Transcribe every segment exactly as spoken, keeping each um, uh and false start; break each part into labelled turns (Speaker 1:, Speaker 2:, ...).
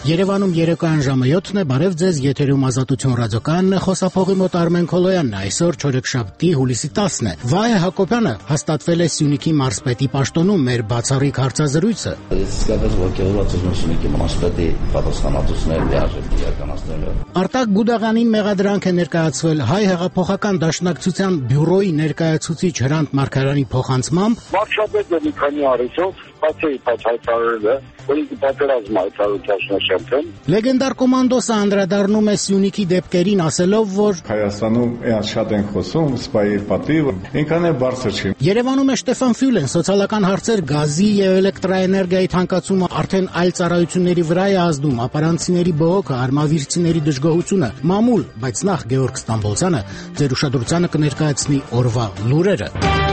Speaker 1: Երևանում երեկոյան ժամը յոթն է, բարև ձեզ, եթերում Ազատություն ռադիոկայանն է, խոսափողի մոտ Արմեն Քոլոյանն է, այսօր չորեքշաբթի հուլիսի տասն է։ Վահե Հակոբյանը հաստատվել է Սյունիքի մարզպետի պաշտոնում, մեր բացառիկ հարցազրույցը։
Speaker 2: Իսկապես ոգևորված եմ Սյունիքի մարզպետի պատասխանատվությունները լիարժեք իրականացնելու։
Speaker 1: Արտակ Գուդաղյանին մեղադրանք է ներկայացվել Հայ հեղափոխական դաշնակցության բյուրոյի ներկայացուցիչ Հրանտ Մարգարյանի փոխանցմամբ։
Speaker 3: Մարշապետը մի քանի առիթով բացի հայտարարել է, որ ինքը պատերազմ հայտարարության
Speaker 1: Լեգենդար կոմանդոսը անդրադառնում է Սյունիքի դեպքերին, ասելով, որ
Speaker 4: Հայաստանում շատ են խոսում, սպայի պատիվ, ինքան է բարձր չի։
Speaker 1: Երևանում է Շտեֆան Ֆյուլեն, սոցիալական հարցեր, գազի եւ էլեկտրաէներգիայի թանկացումը արդեն այլ ծառայությունների վրա է ազդում, ապարանցիների բողոքը, արմավիրցիների դժգոհությունը, մամուլ, բայց նախ Գեորգ Ստամբոլցյանը ձեր ուշադրությանը կներկայացնի օրվա լուրերը։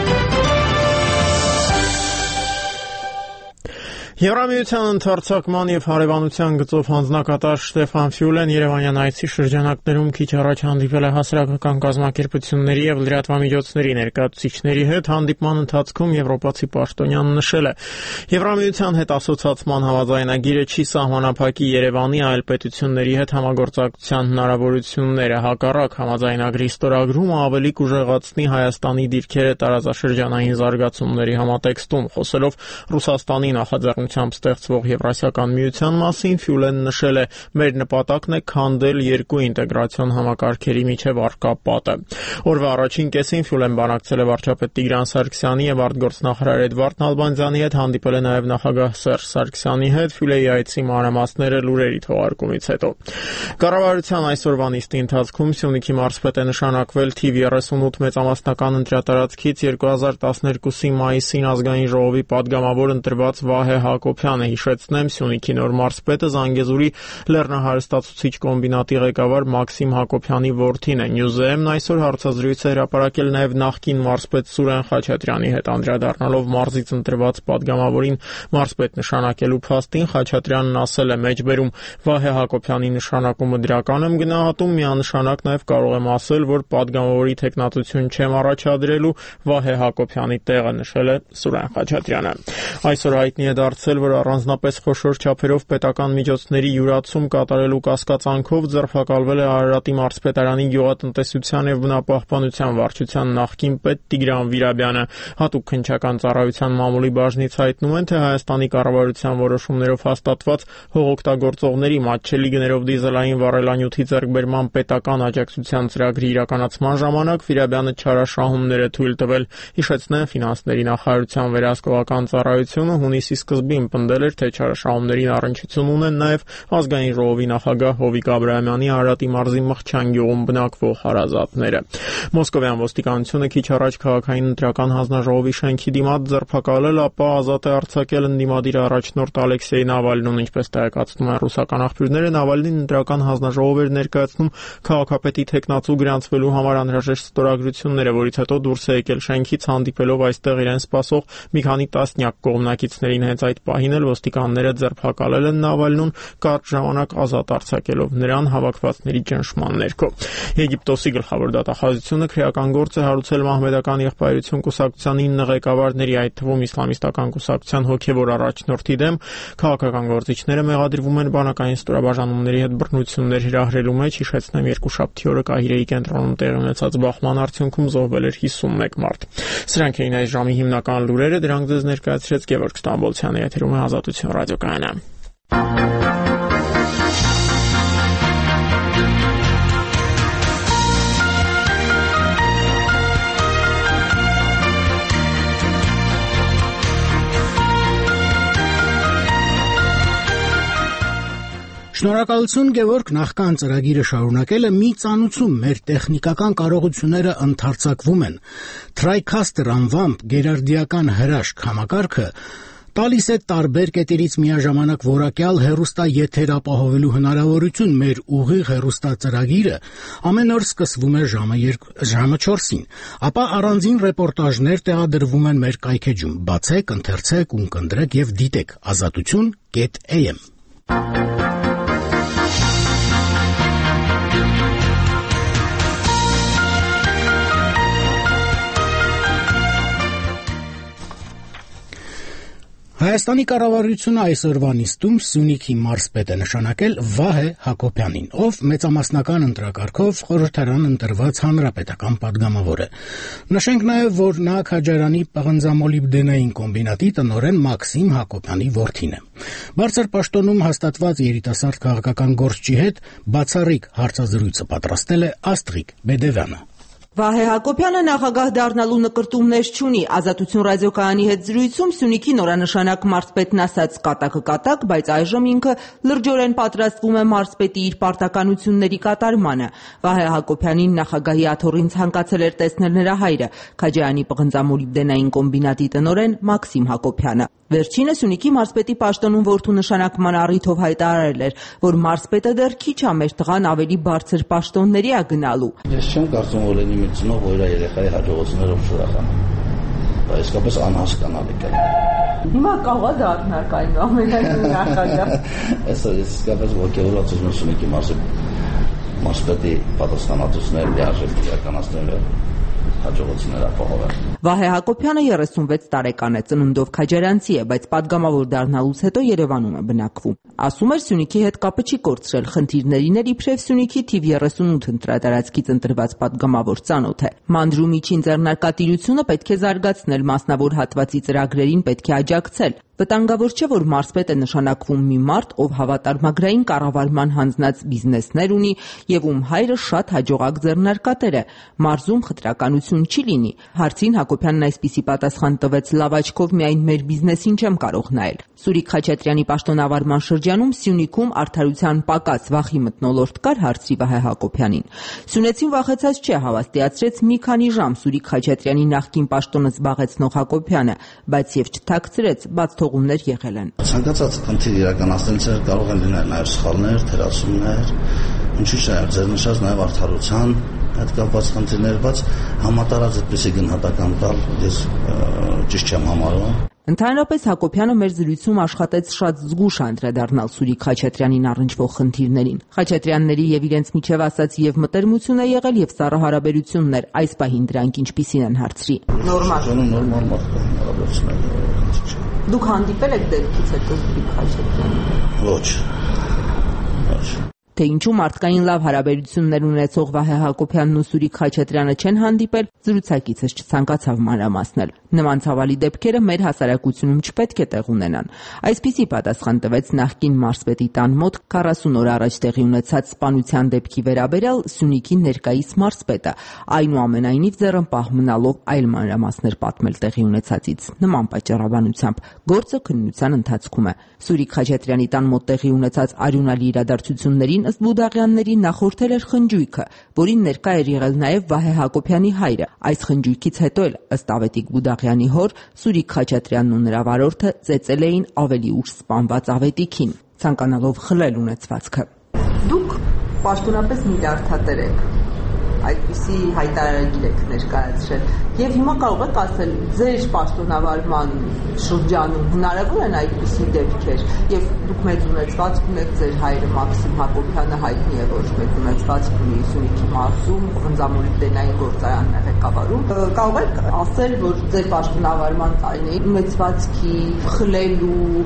Speaker 5: Եվրամիության ընդարձակման և հարևանության գծով հանձնակատար Շտեֆան Ֆյուլեն Երևանյան այցի շրջանակներում քիչ առաջ հանդիպել է հասարակական կազմակերպությունների և լրատվամիջոցների ներկայացուցիչների հետ, հանդիպման ընթացքում եվրոպացի պաշտոնյան նշել է. Եվրամիության հետ ասոցացման համաձայնագիրը չի սահմանափակի Երևանի այլ պետությունների հետ համագործակցության հնարավորությունները, հակառակ համաձայնագրի ստորագրումը ավելի կուժեղացնի Հայաստանի դիրքերը տարածաշրջանային զարգացումների համատեքստում, խոսելով Ռուսաստանի նախաձեռնությամբ ստեղծվող Եվրասիական միության մասին, Ֆյուլեն նշել է. «Մեր նպատակն է քանդել երկու ինտեգրացիոն համակարգերի միջև առկա պատը»։ Օրվա առաջին կեսին Ֆյուլեն բանակցել է վարչապետ Տիգրան Սարգսյանի և արտգործնախարար Էդվարդ Նալբանդյանի հետ, հանդիպել է նաև նախագահ Սերժ Սարգսյանի հետ, Ֆյուլեի այցի մանրամասները լուրերի թողարկումից հետո։ Կառավարության այսօրվա նիստի ընթացքում Սյունիքի մարզպետ է նշանակվել թիվ երեսունութ մեծամասնական ընտրատարածքից երկու հազար տասներկուսի մայիսին ազգային ժողովի падգամավոր ընտրված Վահե Հակոբյանը, հիշեցնեմ, Սյունիքի նոր մարզպետը Զանգեզուրի լեռնահարստացուցիչ կոմբինատի ղեկավար Մաքսիմ Հակոբյանի որդին է։ Նյուզեեմն այսօր հարցազրույց է հրապարակել նաև նախկին մարզպետ Սուրեն Խաչատրյանի հետ, անդրադառնալով մարզից ընտրված падգամավորին մարզպետ նշանակելու փաստին, Խաչատրյանն ասել է մեջբերում. «Վահե Հակոբյանի նշանակումը դրական եմ գնահատում, միանշանակ նաև կարող եմ ասել, որ падգամավորի թեկնածություն չեմ առաջադրելու, Վահե Հակոբյանի տեղը», նշել է Սուրեն Խաչատրյանը։ Այսօր հայտնի է դարձել, որ առանձնապես խոշոր չափերով պետական միջոցների յուրացում կատարելու կասկածանքով ձերբակալվել է Արարատի մարզպետարանի գյուղատնտեսության և բնապահպանության վարչության նախկին պետ Տիգրան Վիրաբյանը։ Հատուկ քննչական ծառայության մամուլի բաժնից հայտնում են, թե Հայաստանի կառավարության որոշումներով հաստատված հողօգտագործողների մատչելի գներով դիզելային վառելանյութի ձեռքբերման պետական աջակցության ծրագրի իրականացման ժամանակ Վիրաբյանը չարաշահումներ է թույլ տվել։ Հիշեցնեն, ֆինանսների նախարարության վերահսկողական ծառայությունը հունիսի սկզբին պնդել էր, թե չարաշահումներին առնչություն ունեն նաև ազգային ժողովի նախագահ Հովիկ Աբրահամյանի Արարատի մարզի Մղչյան գյուղում բնակվող հարազատները։ Մոսկովյան ոստիկանությունը քիչ առաջ քաղաքային ընտրական հանձնաժողովի շենքի դիմաց ձերբակալել, ապա ազատ է արձակել ընդդիմադիր առաջնորդ Ալեքսեյ Նավալնուն, ինչպես տեղեկացնում են ռուսական աղբյուրները, Նավալնին ընտրական հանձնաժողով էր ներկայացնում քաղաքապետի թեկնածու գրանցվելու համար անհրաժեշտ ստորագրությունները, որից հետո դուրս է եկել շենքից, հանդիպելով այստեղ իրեն սպասող մի քանի տասնյակ կողմնակիցներին։ Հենց այդ պահին էլ ոստիկանները ձերբակալել են Նավալնուն, կարճ ժամանակ ազատ արձակելով նրան հավաքվածների ճնշման ներքո։ Եգիպտոսի գլխավոր դատախազությունը քրեական գործ է հարուցել Մահմեդական եղբայրություն կուսակցության ինը ղեկավարների, այդ թվում իսլամիստական կուսակցության հոգևոր առաջնորդի դեմ։ Քաղաքական գործիչները մեղադրվում են բանակային ստորաբաժանումների հետ բռնություններ հրահրելու մեջ, հիշեցնեմ, երկուշաբթի օրը Կահիրեի կենտրոնում տեղի ունեցած բախման արդյունքում զոհվել էր հիսունմեկ մարդ։ Սրանք էին այս ժամի հիմնական լուրերը, դրանք ձեզ ներկայացրեց Գեորգ Ստամբոլցյանը, եթերում է Ազատություն ռադիոկայանը։
Speaker 1: Շնորհակալություն Գևորգ, նախքան ծրագիրը շարունակելը մի ծանուցում մեր տեխնիկական կարողությունները ընդարձակվում են։ TriCaster անվամբ գերարդիական հրաշք համակարգը տալիս է տարբեր կետերից միաժամանակ որակյալ հեռուստաեթեր ապահովելու հնարավորություն։ Մեր ուղիղ հեռուստածրագիրը ամեն օր սկսվում է ժամը չորսին, ապա առանձին ռեպորտաժներ տեղադրվում են մեր կայքեջում։ Բացեք, ընթերցեք, ունկնդրեք և դիտեք ազատություն կետ A M։ Հայաստանի կառավարությունը այսօրվա նիստում Սյունիքի մարզպետ է նշանակել Վահե Հակոբյանին, ով մեծամասնական ընտրակարգով խորհրդարան ընտրված հանրապետական պատգամավոր է։ Նշենք նաև, որ նա Քաջարյանի պղնձամոլիբդենային կոմբինատի տնօրեն Մաքսիմ Հակոբյանի որդին է։ Բարձր պաշտոնում հաստատված երիտասարդ քաղաքական գործչի հետ բացառիկ հարցազրույցը պատրաստել է Աստղիկ Բեդևյանը։
Speaker 6: Վահե Հակոբյանը նախագահ դառնալու նկրտումներ չունի։ Ազատություն ռադիոկայանի հետ զրույցում Սյունիքի նորանշանակ մարզպետն ասաց կատակը կատակ, բայց այժմ ինքը լրջորեն պատրաստվում է մարզպետի իր պարտականությունների կատարմանը։ Վահե Հակոբյանին նախագահի աթոռին ցանկացել էր տեսնել նրա հայրը, Քաջարյանի պղնձամոլիբդենային կոմբինատի տնօրեն Մաքսիմ Հակոբյանը։ Վերջինը Սյունիքի մարզպետի պաշտոնում որդու նշանակման առիթով հայտարարել էր, որ մարզպետը դեռ քիչ է մեր տղան ավելի բարձր պաշտոնների է գնալու։
Speaker 2: Ես չեմ կարծում, որ լինի մի ծնող, որ իր երեխայի հաջողություններով շուրախանա։ Դա իսկապես անհասկանալի է։
Speaker 6: Հիմա կարող է դառնալ կային ամենայն նախագահ։
Speaker 2: Այսօր իսկապես ոգևորված եմ Սյունիքի մարզպետի պատասխանատվությունները լիարժեք իրականացնելու հաջողություններ ապահովել։
Speaker 6: Վահե Հակոբյանը երեսունվեց տարեկան է, ծննդով քաջարյանցի է, բայց պատգամավոր դառնալուց հետո Երևանում է բնակվում։ Ասում էր Սյունիքի հետ կապը չի կորցրել խնդիրներին էր, իբրև Սյունիքի թիվ երեսունութ ընտրատարածքից ընտրված պատգամավոր ծանոթ է։ Մանրու միջին ձեռնարկատիրությունը պետք է զարգացնել, մասնավոր հատվածի ծրագրերին պետք է աջակցել։ Վտանգավոր չէ, որ մարզպետ է նշանակվում մի մարդ, ով հավատարմագրային կառավարման հանձնած բիզնեսներ ունի եւ ում հայրը շատ հաջողակ ձեռնարկատեր է։ Մարզում խտրականություն չի լինի։ Հարցին Հակոբյանն այսպիսի պատասխան տվեց. լավ աչքով միայն մեր բիզնեսին չեմ կարող նայել։ Սուրիկ Խաչատրյանի պաշտոնավարման շրջանում Սյունիքում արդարության պակաս վախի մթնոլորտ կար, հարցրի Վահե Հակոբյանին։ Սյունեցին վախեցած չէ, հավաստիացրեց մի քանի ժամ Սուրիկ Խաչատրյանի նախկին պաշտոնը զբաղեցնող Հակոբյանը, բայց եւ չթաքցրեց, բաց թողումներ եղել են։
Speaker 2: Ցանկացած խնդիր իրականացնելիս կարող են լինել նաև սխալներ, թերացումներ, ինչու՞ չէ, ձեր նշած նաև արդարության հետ կապված խնդիրներ, բայց համատարած այդպիսի գնահատական տալ ես ճիշտ չեմ համարում։
Speaker 6: Ընդհանրապես Հակոբյանը մեր զրույցում աշխատեց շատ զգուշ անդրադառնալ Սուրիկ Խաչատրյանին առնչվող խնդիրներին։ Խաչատրյանների եւ իրենց միջև ասած եւ մտերմություն է եղել եւ սառը հարաբերություններ, այս պահին դրանք ինչպիսին են հարցրի։ Նորմալ։
Speaker 2: Նորմալ մարդկային հարաբերություններ։
Speaker 6: Դուք հանդիպել եք դեպքից հետո Սուրիկ Խաչատրյանին։
Speaker 2: Ոչ։ Ոչ։
Speaker 6: Թե ինչու մարդկային լավ հարաբերություններ ունեցող Վահե Հակոբյանն ու Սուրիկ Խաչատրյանը չեն հանդիպել, զրուցակիցս չցանկացավ մանրամասնել։ Նման ցավալի դեպքերը մեր հասարակությունում չպետք է տեղ ունենան։ Այսպիսի պատասխան տվեց նախկին մարզպետի տան մոտ քառասուն օր առաջ տեղի ունեցած սպանության դեպքի վերաբերյալ Սյունիքի ներկայիս մարզպետը, այնուամենայնիվ ձեռնպահ մնալով այլ մանրամասներ պատմել տեղի ունեցածից։ Նման պատճառաբանությամբ գործը քննության ընթացքում է։ Սուրիկ Խաչատրյանի տան մոտ տեղի ունեցած արյունալի իրադարձություններին ըստ Բուդաղյանների նախորդել էր խնջույքը, որին ներկա էր եղել նաև Վահե Հակոբյանի հայրը։ Այս խնջույքից հետո էլ ըստ Ավետիք Բուդաղյանի հոր Սուրիկ Խաչատրյանն ու նրա վարորդը ծեծել էին ավելի ուշ սպանված Ավետիքին, ցանկանալով խլել ունեցվածքը։ Դուք պաշտոնապես միլիարդատեր եք, այդպիսի հայտարարագիր եք ներկայացրել եւ հիմա կարող եք ասել ձեր պաշտոնավարման շրջանում հնարավոր են այդպիսի դեպքեր եւ դուք մեծ ունեցվածք ունեք, ձեր հայրը Մաքսիմ Հակոբյանը հայտնի է, որ մեծ ունեցվածք ունի Սյունիքի մարզում, պղնձամոլիբդենային գործարանն է ղեկավարում, կարող եք ասել, որ ձեր պաշտոնավարման տարիներին ունեցվածքի խլելու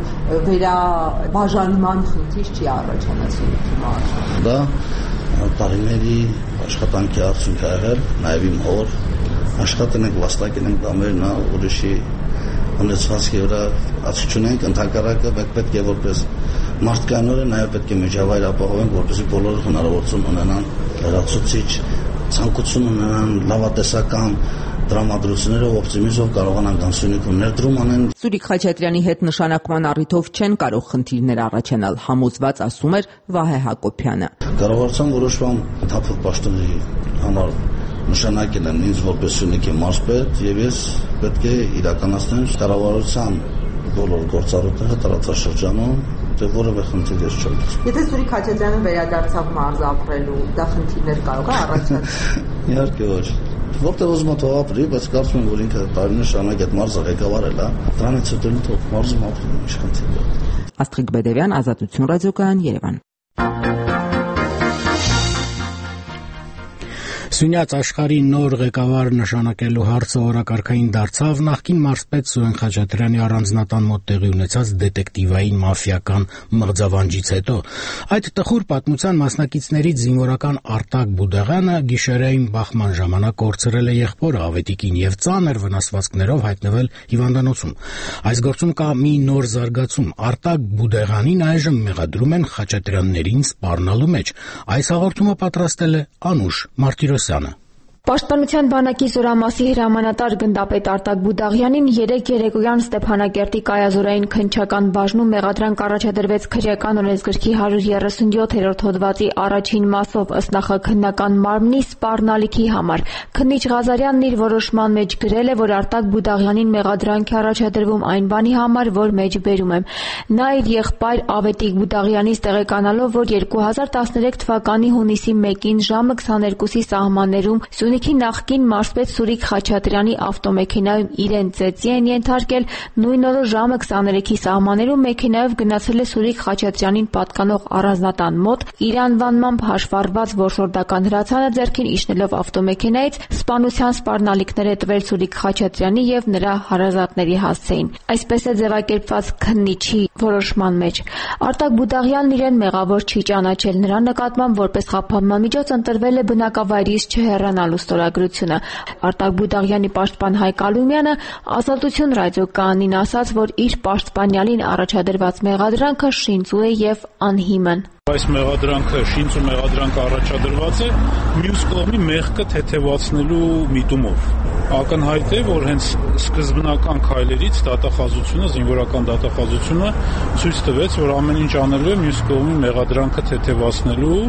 Speaker 6: վերաբաժանման խնդիր չի առաջանալ Սյունիքի մարզում։
Speaker 2: Դա տարիների աշխատանքի արդյունք է եղել, նաև իմ հոր աշխատել ենք, վաստակել ենք դամերն, ուրիշի ունեցվածքի վրա աչք չունենք, ընդհակառակը պետք է որպես մարդկանորը նաև պետք է միջավայր ապահովենք, որպեսզի բոլորը հնարավորություն ունենան լրացուցիչ, ցանկություն ունենան լավատեսական տրամադրություններով, օպտիմիզմով կարողանան Սյունիքում ներդրում անեն։
Speaker 6: Սուրիկ Խաչատրյանի հետ նշանակման առիթով չեն կարող խնդիրներ առաջանալ, համոզված ասում էր Վահե Հակոբյանը։
Speaker 2: Կառավարության որոշման թափուր պաշտոնի համար նշանակել են ինձ որպես Սյունիքի մարզպետ եւ ես պետք է իրականացնեմ կառավարության բոլոր գործառույթները տարածաշրջանում, թե որևէ խնդիր չկա։
Speaker 6: Եթե Սուրիկ Խաչատրյանը վերադարձավ մարզ ապրելու, դա խնդիրներ կարող է առաջանալ։
Speaker 2: Իհարկե ոչ։ Որտեղ ուզում է ապրի, բայց կարծում եմ, որ ինքը տարիներ շարունակ այդ մարզը ղեկավարել է, դրանից հետո թող մարզում ապրի, ինչ խնդիր կա։
Speaker 6: Աստղիկ Բեդևյան, Ազատություն ռադիոկայան, Երևան։
Speaker 1: Սյունյաց աշխարհի նոր ղեկավար նշանակելու հարցը օրակարգային դարձավ նախկին մարզպետ Սուրեն Խաչատրյանի առանձնատան մոտ տեղի ունեցած դետեկտիվային մաֆիական մղձավանջից հետո։ Այդ տխուր պատմության մասնակիցներից զինվորական Արտակ Բուդաղյանը գիշերային բախման ժամանակ կորցրել է եղբորը Ավետիքին եւ ծանր վնասվածքներով հայտնվել հիվանդանոցում։ Այս գործում կա մի նոր զարգացում։ Արտակ Բուդաղյանին այժմ մեղադրում են Խաչատրյաններին սպառնալու մեջ։ Այս հաղորդումը պատրաստել է Անուշ Մարտիրոսյանը։
Speaker 7: Պաշտպանության բանակի զորամասի հրամանատար գնդապետ Արտակ Բուդաղյանին երեկ երեկոյան Ստեփանակերտի կայազորային քննչական բաժնում մեղադրանք առաջադրվեց քրեական օրենսգրքի հարյուր երեսունյոթերորդ հոդվածի առաջին մասով ըստ նախաքննական մարմնի սպառնալիքի համար։ Քննիչ Ղազարյանն իր որոշման մեջ գրել է, որ Արտակ Բուդաղյանին մեղադրանք է առաջադրվում այն բանի համար, որ մեջ բերում եմ։ Նա իր եղբայր Ավետիք Բուդաղյանից տեղեկանալով, որ երկու հազար տասներեք թվականի հունիսի մեկին ժամը քսաներկուսի սահմաններում Սյունիքի նախկին մարզպետ Սուրիկ Խաչատրյանի ավտոմեքենայում իրեն ծեծի են ենթարկել, նույն օրը ժամը քսաներեքի սահմաններում մեքենայով գնացել է Սուրիկ Խաչատրյանին պատկանող առանձնատան մոտ, իր անվանմամբ հաշվառված որսորդական հրացանը ձեռքին իջնելով ավտոմեքենայից սպանության սպառնալիքներ է տվել Սուրիկ Խաչատրյանի եւ նրա հարազատների հասցեին։ Այսպես է ձևակերպված քննիչի որոշման մեջ։ Արտակ Բուդաղյանն իրեն մեղավոր չի ճանաչել, նրա նկատմամբ որպես խափանման միջոց ընտրվել է բնակավայրից չհեռանալու ստորագրությունը։ Արտակ Բուդաղյանի պաշտպան Հայկ Ալումյանը Ազատություն ռադիոկայանին ասաց, որ իր պաշտպանյալին առաջադրված մեղադրանքը շինծու է եւ անհիմն։
Speaker 8: Այս մեղադրանքը շինծ ու մեղադրանք առաջադրված է մյուս կողմի մեղքը թեթևացնելու միտումով։ Ակնհայտ է, որ հենց սկզբնական քայլերից դատախազությունը, զինվորական դատախազությունը ցույց տվեց, որ ամեն ինչ անելու է մյուս կողմի մեղադրանքը թեթևացնելու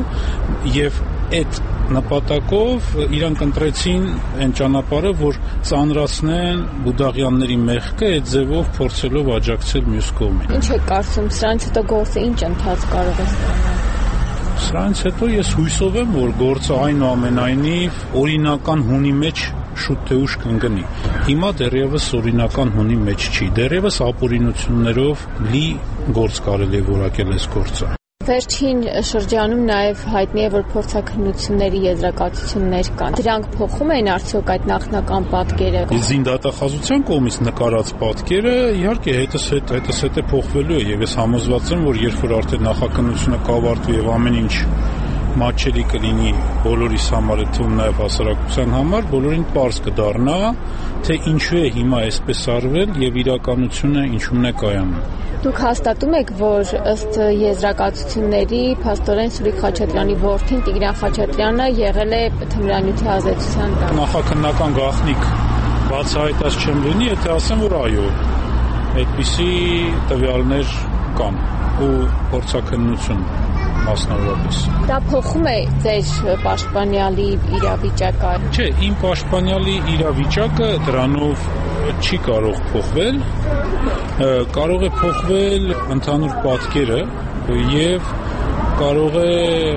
Speaker 8: եւ այդ նպատակով իրանք ընտրեցին այն ճանապարհը, որ ծանրացնեն Բուդաղյանների մեղքը այդ ձևով փորձելով աջակցել մյուս կողմին։ Ինչ է կարծում, սրանից հետո գործը ինչ ընթաց կարող է ստանալ։ Սրանից հետո ես հույսով եմ, որ գործը այնուամենայնիվ օրինական հունի մեջ շուտ թե ուշ կընկնի։ Հիմա դեռևս օրինական հունի մեջ չի, դեռևս ապօրինություններով լի գործ կարելի է որակել այս գործը։ Վերջին շրջանում նաև հայտնի է, որ փորձաքննությունների եզրակացություններ կան։ Դրանք փոխում են արդյոք այդ նախնական պատկերը։ Զինդատախազության կողմից նկարած պատկերը իհարկե հետզհետ հետզհետ է փոխվելու է եւ ես համոզված եմ, որ երբ որ արդեն նախաքննությունը կավարտվի եւ ամեն ինչ մատչելի կլինի բոլորիս համար, թվում նաև հասարակության համար, բոլորին պարզ կդառնա, թե ինչու է հիմա այսպես արվել եւ իրականությունը ինչումն է կայանում։ Դուք հաստատում եք, որ ըստ եզրակացությունների փաստորեն Սուրիկ Խաչատրյանի որդին Տիգրան Խաչատրյանը եղել է թմրանյութի ազդեցության տակ։ Նախաքննական գաղտնիք բացահայտած չեմ լինի, եթե ասեմ, որ այո, այդպիսի տվյալներ կան ու փորձաքննություն մասնավորապես։ Դա փոխում է ձեր պաշտպանյալի իրավիճակը։ Չէ, իմ պաշտպանյալի իրավիճակը դրանով չի կարող փոխվել, կարող է փոխվել ընդհանուր պատկերը եւ կարող է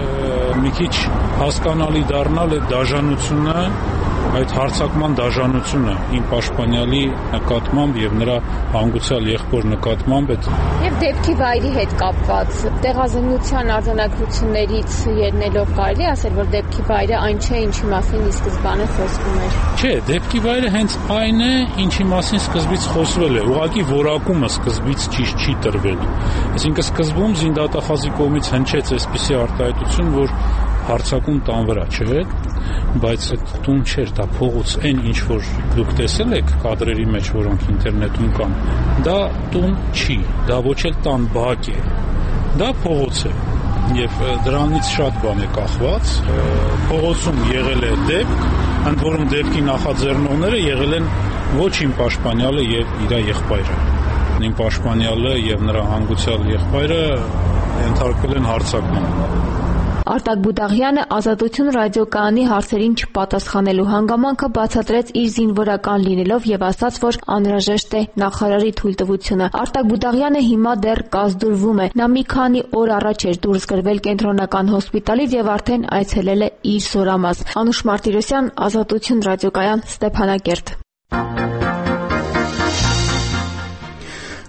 Speaker 8: մի քիչ հասկանալի դառնալ այդ դաժանությունը, այդ հարձակման դաժանությունը իմ պաշտպանյալի նկատմամբ եւ նրա հանգուցյալ եղբոր նկատմամբ այդ եւ դեպքի վայրի հետ կապված տեղազնության արձանագրություններից ելնելով կարելի ասել, որ դեպքի վայրը այն չէ, ինչի մասին ի սկզբանե խոսվում էր։ Չէ, դեպքի վայրը հենց այն է, ինչի մասին սկզբից խոսվել է, ուղղակի որակումը սկզբից ճիշտ չի տրվել։ Այսինքն սկզբում զինդատախազի կողմից հնչեց այսպիսի արտահայտություն, որ հարցակում տան վրա, չէ՞, բայց այդ տուն չէր, դա փողոց, այն ինչ որ դուք տեսել եք կադրերի մեջ, որոնք ինտերնետում կան, դա տուն չի, դա ոչ էլ տան բակ է, դա փողոց է եւ դրանից շատ բան է կախված։ Փողոցում եղել է դեպք, ընդ որում դեպքի նախաձեռնողները եղել են ոչ իմ պաշտպանյալը եւ իր եղբայրը։ Իմ պաշտպանյալը եւ նրա հանգուցյալ եղբայրը ենթարկվել են հարձակման։ Արտակ Բուդաղյանը Ազատություն ռադիոկայանի հարցերին չպատասխանելու հանգամանքը բացատրեց իր զինվորական լինելով եւ ասաց, որ անհրաժեշտ է նախարարի թույլտվությունը։ Արտակ Բուդաղյանը հիմա դեռ կազդուրվում է։ Նա մի քանի օր առաջ էր դուրս գրվել կենտրոնական հոսպիտալից եւ արդեն այցելել է իր զորամաս։ Անուշ Մարտիրոսյան, Ազատություն ռադիոկայան, Ստեփանակերտ։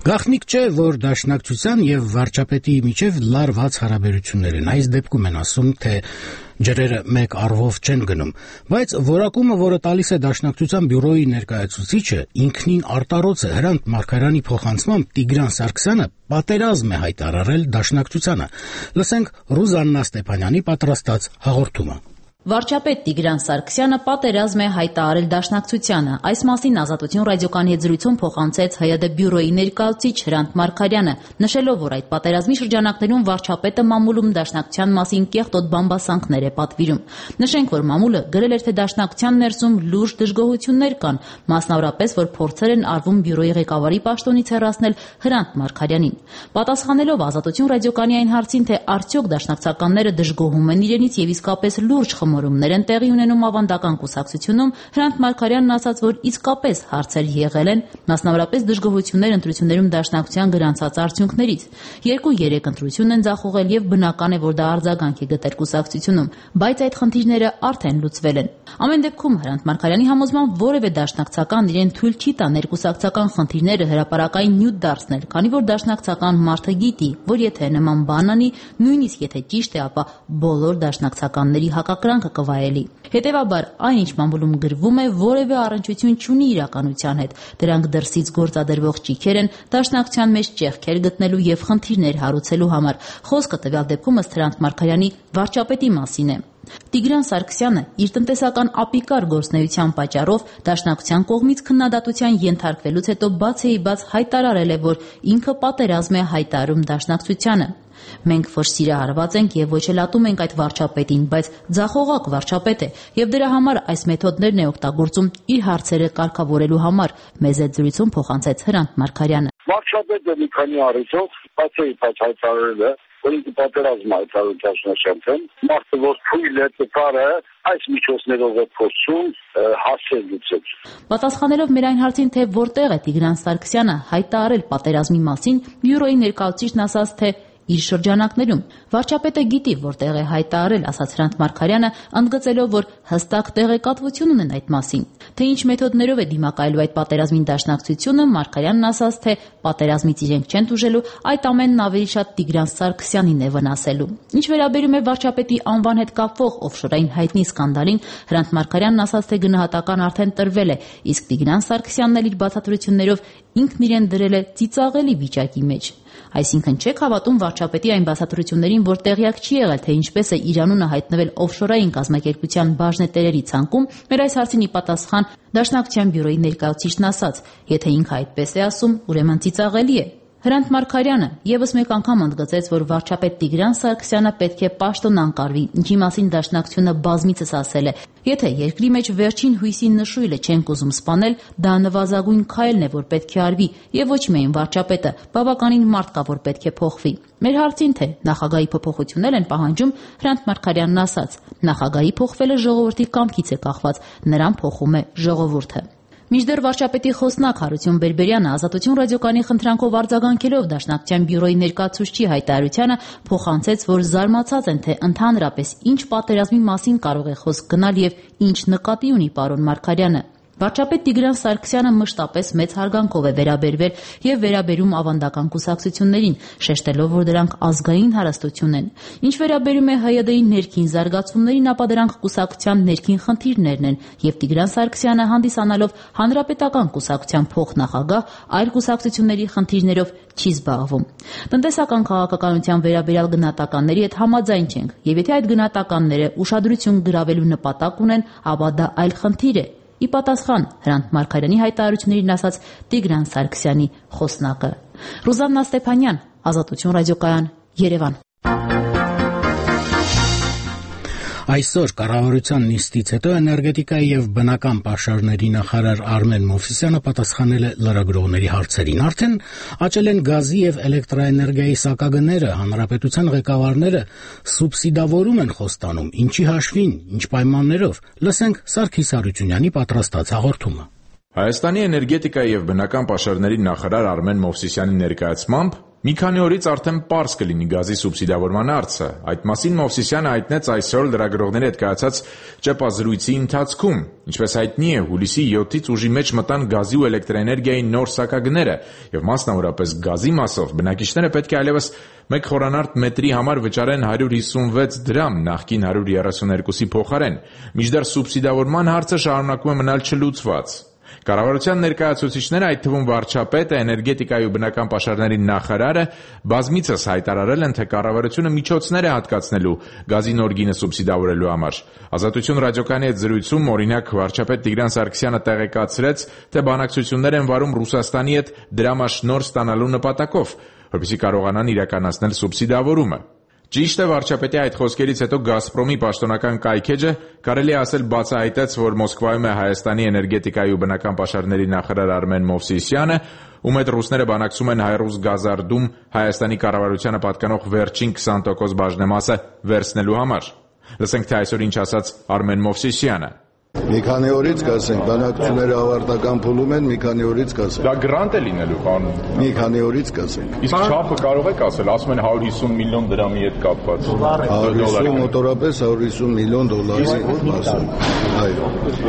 Speaker 1: Գաղտնիք չէ, որ դաշնակցության եւ վարչապետի միջև լարված հարաբերություններ են։ Այս դեպքում են ասում, թե ջրերը մեկ առվով չեն գնում, բայց որակումը, որը տալիս է դաշնակցության բյուրոյի ներկայացուցիչը, ինքնին արտառոց է։ Հրանտ Մարգարյանի փոխանցմամբ Տիգրան Սարգսյանը պատերազմ է հայտարարել դաշնակցությանը։ Լսենք Ռուզաննա Ստեփանյանի պատրաստած հաղորդումը։
Speaker 9: Վարչապետ Տիգրան Սարգսյանը պատերազմ է հայտարարել դաշնակցությանը։ Այս մասին Ազատություն ռադիոկայանի հետ զրույցում փոխանցեց ՀՅԴ բյուրոյի ներկայացուցիչ Հրանտ Մարգարյանը, նշելով, որ այդ պատերազմի շրջանակներում վարչապետը մամուլում դաշնակցության մասին կեղտոտ բամբասանքներ է պատվիրում։ Նշենք, որ մամուլը գրել էր, թե դաշնակցության ներսում լուրջ դժգոհություններ կան, մասնավորապես, որ փորձեր են արվում բյուրոյի ղեկավարի պաշտոնից հեռացնել Հրանտ Մարգարյանին։ Պատասխանելով Ազատություն ռադիոկայանի այն հարցին, թե արդյոք դաշնակցականները դժգոհում են իրենից եւ իսկապես լուրջ խմորումներ են տեղի ունենում ավանդական կուսակցությունում, Հրանտ Մարգարյանն ասաց, որ իսկապես հարցեր եղել են, մասնավորապես դժգոհություններ ընտրություններում դաշնակցության գրանցած արդյունքներից։ Երկու-երեք ընտրություն են ձախողել եւ բնական է, որ դա արձագանք է գտել կուսակցությունում, բայց այդ խնդիրները արդեն լուծվել են։ Ամեն դեպքում Հրանտ Մարգարյանի համոզմամբ որևէ դաշնակցական իրեն թույլ չի տա ներկուսակցական խնդիրները հրապարակային նյութ դարձնել, քանի որ դաշնակցական մարդը գիտի, որ եթե նման բան անի, նույնիսկ եթե ճիշտ է, ապա բոլոր դաշնակցականների հակակրանքը կվայելի։ Հետևաբար, այն ինչ մամուլում գրվում է, որևէ առնչություն չունի իրականության հետ։ Դրանք դրսից գործադրվող ճիքեր են դաշնակցության մեջ ճեղքեր գտնելու եւ խնդիրներ հարուցելու համար։ Խոսքը տվյալ դեպքում ըստ Հրանտ Մարգարյանի վարչապետի մասին է։ Տիգրան Սարգսյանը իր տնտեսական ապիկար գործունեության պատճառով դաշնակցության կողմից քննադատության ենթարկվելուց հետո բացեի բաց հայտարարել է, որ ինքը պատերազմ է հայտարարում դաշնակցությանը։ Մենք որ սիրահարված ենք եւ ոչ էլ ատում ենք այդ վարչապետին, բայց ձախողակ վարչապետ է եւ դրա համար այս մեթոդներն է օգտագործում իր հարցերը կարգավորելու համար, մեզ այդ զրույցում փոխանցեց Հրանտ Մարգարյանը։
Speaker 3: Վարչապետը մի քանի առիթով բացեի բաց հայտարարել է, որ ինքը պատերազմ հայտարարել դաշնակցության, մարդը որ թույլ է տկարը այս միջոցներով է փորձում հասել լուծել։
Speaker 9: Պատասխանելով մեր այն հարցին, թե որտեղ է Տիգրան Սարգսյանը հայտարարել պատերազմի մասին, բյուրոյի ներկայացուցիչն ասաց, թե իր շրջանակներում վարչապետը գիտի, որտեղ է հայտարարել, ասաց Հրանտ Մարգարյանը, ընդգծելով, որ հստակ տեղեկատվություն ունեն այդ մասին։ Թե ինչ մեթոդներով է դիմակայելու այդ պատերազմին դաշնակցությունը, Մարգարյանն ասաց, թե պատերազմից իրենք չեն տուժելու, այդ ամենն ավելի շատ Տիգրան Սարգսյանին է վնասելու։ Ինչ վերաբերում է վարչապետի անվան հետ կապվող օֆշորային հայտնի սկանդալին, Հրանտ Մարգարյանն ասաց, թե գնահատական արդեն տրվել է, իսկ Տիգրան Սարգսյանն էլ իր բացատրություններով ինքն իրեն դրել է ծիծաղելի վիճակի մեջ։ Այսինքն չեք հավատում վարչապետի այն բացատրություններին, որ տեղյակ չի եղել, թե ինչպես է իր անունը հայտնվել օֆշորային կազմակերպության բաժնետերերի ցանկում, մեր այս հարցին ի պատասխան Դաշնակցության բյուրոյի ներկայացուցիչն ասաց, եթե ինքը այդպես է ասում, ուրեմն ծիծաղելի է։ Հրանտ Մարգարյանը եւս մեկ անգամ ընդգծեց, որ վարչապետ Տիգրան Սարգսյանը պետք է պաշտոն անկարվի, ինչի մասին Դաշնակցությունը բազմիցս ասել է։ Եթե երկրի մեջ վերջին հույսին նշույլը չենք ուզում սպանել, դա նվազագույն քայլն է, որ պետք է արվի, եւ ոչ միայն վարչապետը, բավականին մարդ կա, որ պետք է փոխվի։ Մեր հարցին, թե նախագահի փոփոխություններ են պահանջում, Հրանտ Մարգարյանն ասաց. նախագահի փոխվելը ժողովրդի կամքից է կախված, նրան փոխում է ժողովուրդը։ Մինչդեռ վարչապետի խոսնակ Հարություն Բերբերյանը Ազատություն ռադիոկայանի խնդրանքով արձագանքելով Դաշնակցության բյուրոյի ներկայացուցչի հայտարարությանը փոխանցեց, որ զարմացած են, թե ընդհանրապես ինչ պատերազմի մասին կարող է խոսք գնալ եւ ինչ նկատի ունի պարոն Մարգարյանը։ Վարչապետ Տիգրան Սարգսյանը մշտապես մեծ հարգանքով է վերաբերվել եւ վերաբերում ավանդական կուսակցություններին, շեշտելով, որ դրանք ազգային հարստություն են։ Ինչ վերաբերում է ՀՅԴ-ի ներքին զարգացումներին, ապա դրանք կուսակցության ներքին խնդիրներն են եւ Տիգրան Սարգսյանը հանդիսանալով հանրապետական կուսակցության փոխնախագահ, այլ կուսակցությունների խնդիրներով չի զբաղվում։ Տնտեսական քաղաքականության վերաբերյալ գնահատականների հետ համաձայն չենք եւ եթե այդ գնահատականները ուշադրություն գրավելու նպատակ ունեն, ապա դա այլ խնդիր է։ Ի պատասխան Հրանտ Մարգարյանի հայտարարություններին ասաց Տիգրան Սարգսյանի խոսնակը։ Ռուզաննա Ստեփանյան, Ազատություն ռադիոկայան, Երևան։
Speaker 1: Այսօր կառավարության նիստից հետո էներգետիկայի եւ բնական պաշարների նախարար Արմեն Մովսիսյանը պատասխանել է լրագրողների հարցերին։ Արդեն աճել են գազի եւ էլեկտրաէներգիայի սակագները, հանրապետության ղեկավարները սուբսիդավորում են խոստանում, ինչի հաշվին, ինչ պայմաններով։ Լսենք Սարգիս Հարությունյանի պատրաստած հաղորդումը։
Speaker 10: Հայաստանի էներգետիկայի եւ բնական պաշարների նախարար Արմեն Մովսիսյանի ներկայացմամբ Մի քանի օրից արդեն պարզ կլինի գազի սուբսիդավորման հարցը։ Այդ մասին Մովսիսյանը հայտնեց այսօր լրագրողների հետ կայացած ճեպազրույցի ընթացքում։ Ինչպես հայտնի է, հուլիսի յոթից ուժի մեջ մտան գազի ու էլեկտրաէներգիայի նոր սակագները, եւ մասնավորապես գազի մասով բնակիչները պետք է այլևս մեկ խորանարդ մետրի համար վճարեն հարյուր հիսունվեց դրամ նախկին հարյուր երեսուներկուսի փոխարեն։ Մինչդեռ սուբսիդավորման հարցը շարունակում է մնալ չլուծված։ Կառավարության ներկայացուցիչները, այդ թվում վարչապետը, էներգետիկայի ու բնական պաշարների նախարարը բազմիցս հայտարարել են, թե կառավարությունը միջոցներ է հատկացնելու գազի նոր գինը սուբսիդավորելու համար։ Ազատություն ռադիոկայանի հետ զրույցում, օրինակ, վարչապետ Տիգրան Սարգսյանը տեղեկացրեց, թե բանակցություններ են վարում Ռուսաստանի հետ դրամաշնորհ ստանալու նպատակով, որպեսզի կարողանան իրականացնել սուբսիդավորումը։ Ճիշտ է, վարչապետի այդ խոսքերից հետո «Գազպրոմի» պաշտոնական կայքէջը կարելի է ասել բացահայտեց, որ Մոսկվայում է Հայաստանի էներգետիկայի ու բնական պաշարների նախարար Արմեն Մովսիսյանը, ում հետ ռուսները բանակցում են «Հայրուզ Գազարդում» Հայաստանի կառավարությանը պատկանող վերջին քսան տոկոս բաժնեմասը վերցնելու համար։ Լսենք, թե այսօր ինչ ասաց Արմեն Մովսիսյանը։
Speaker 11: Մի քանի օրից կասենք, բանակցությունները ավարտական փուլում են, մի քանի օրից կասենք։
Speaker 10: Դա գրանտ է լինելու, պարոն։
Speaker 11: Մի քանի օրից կասենք։
Speaker 10: Իսկ չափը կարող եք ասել, ասում են հարյուր հիսուն միլիոն դրամի հետ կապված։
Speaker 11: հարյուր հիսուն մոտորապես հարյուր հիսուն միլիոն դոլարի ասում։ Այո։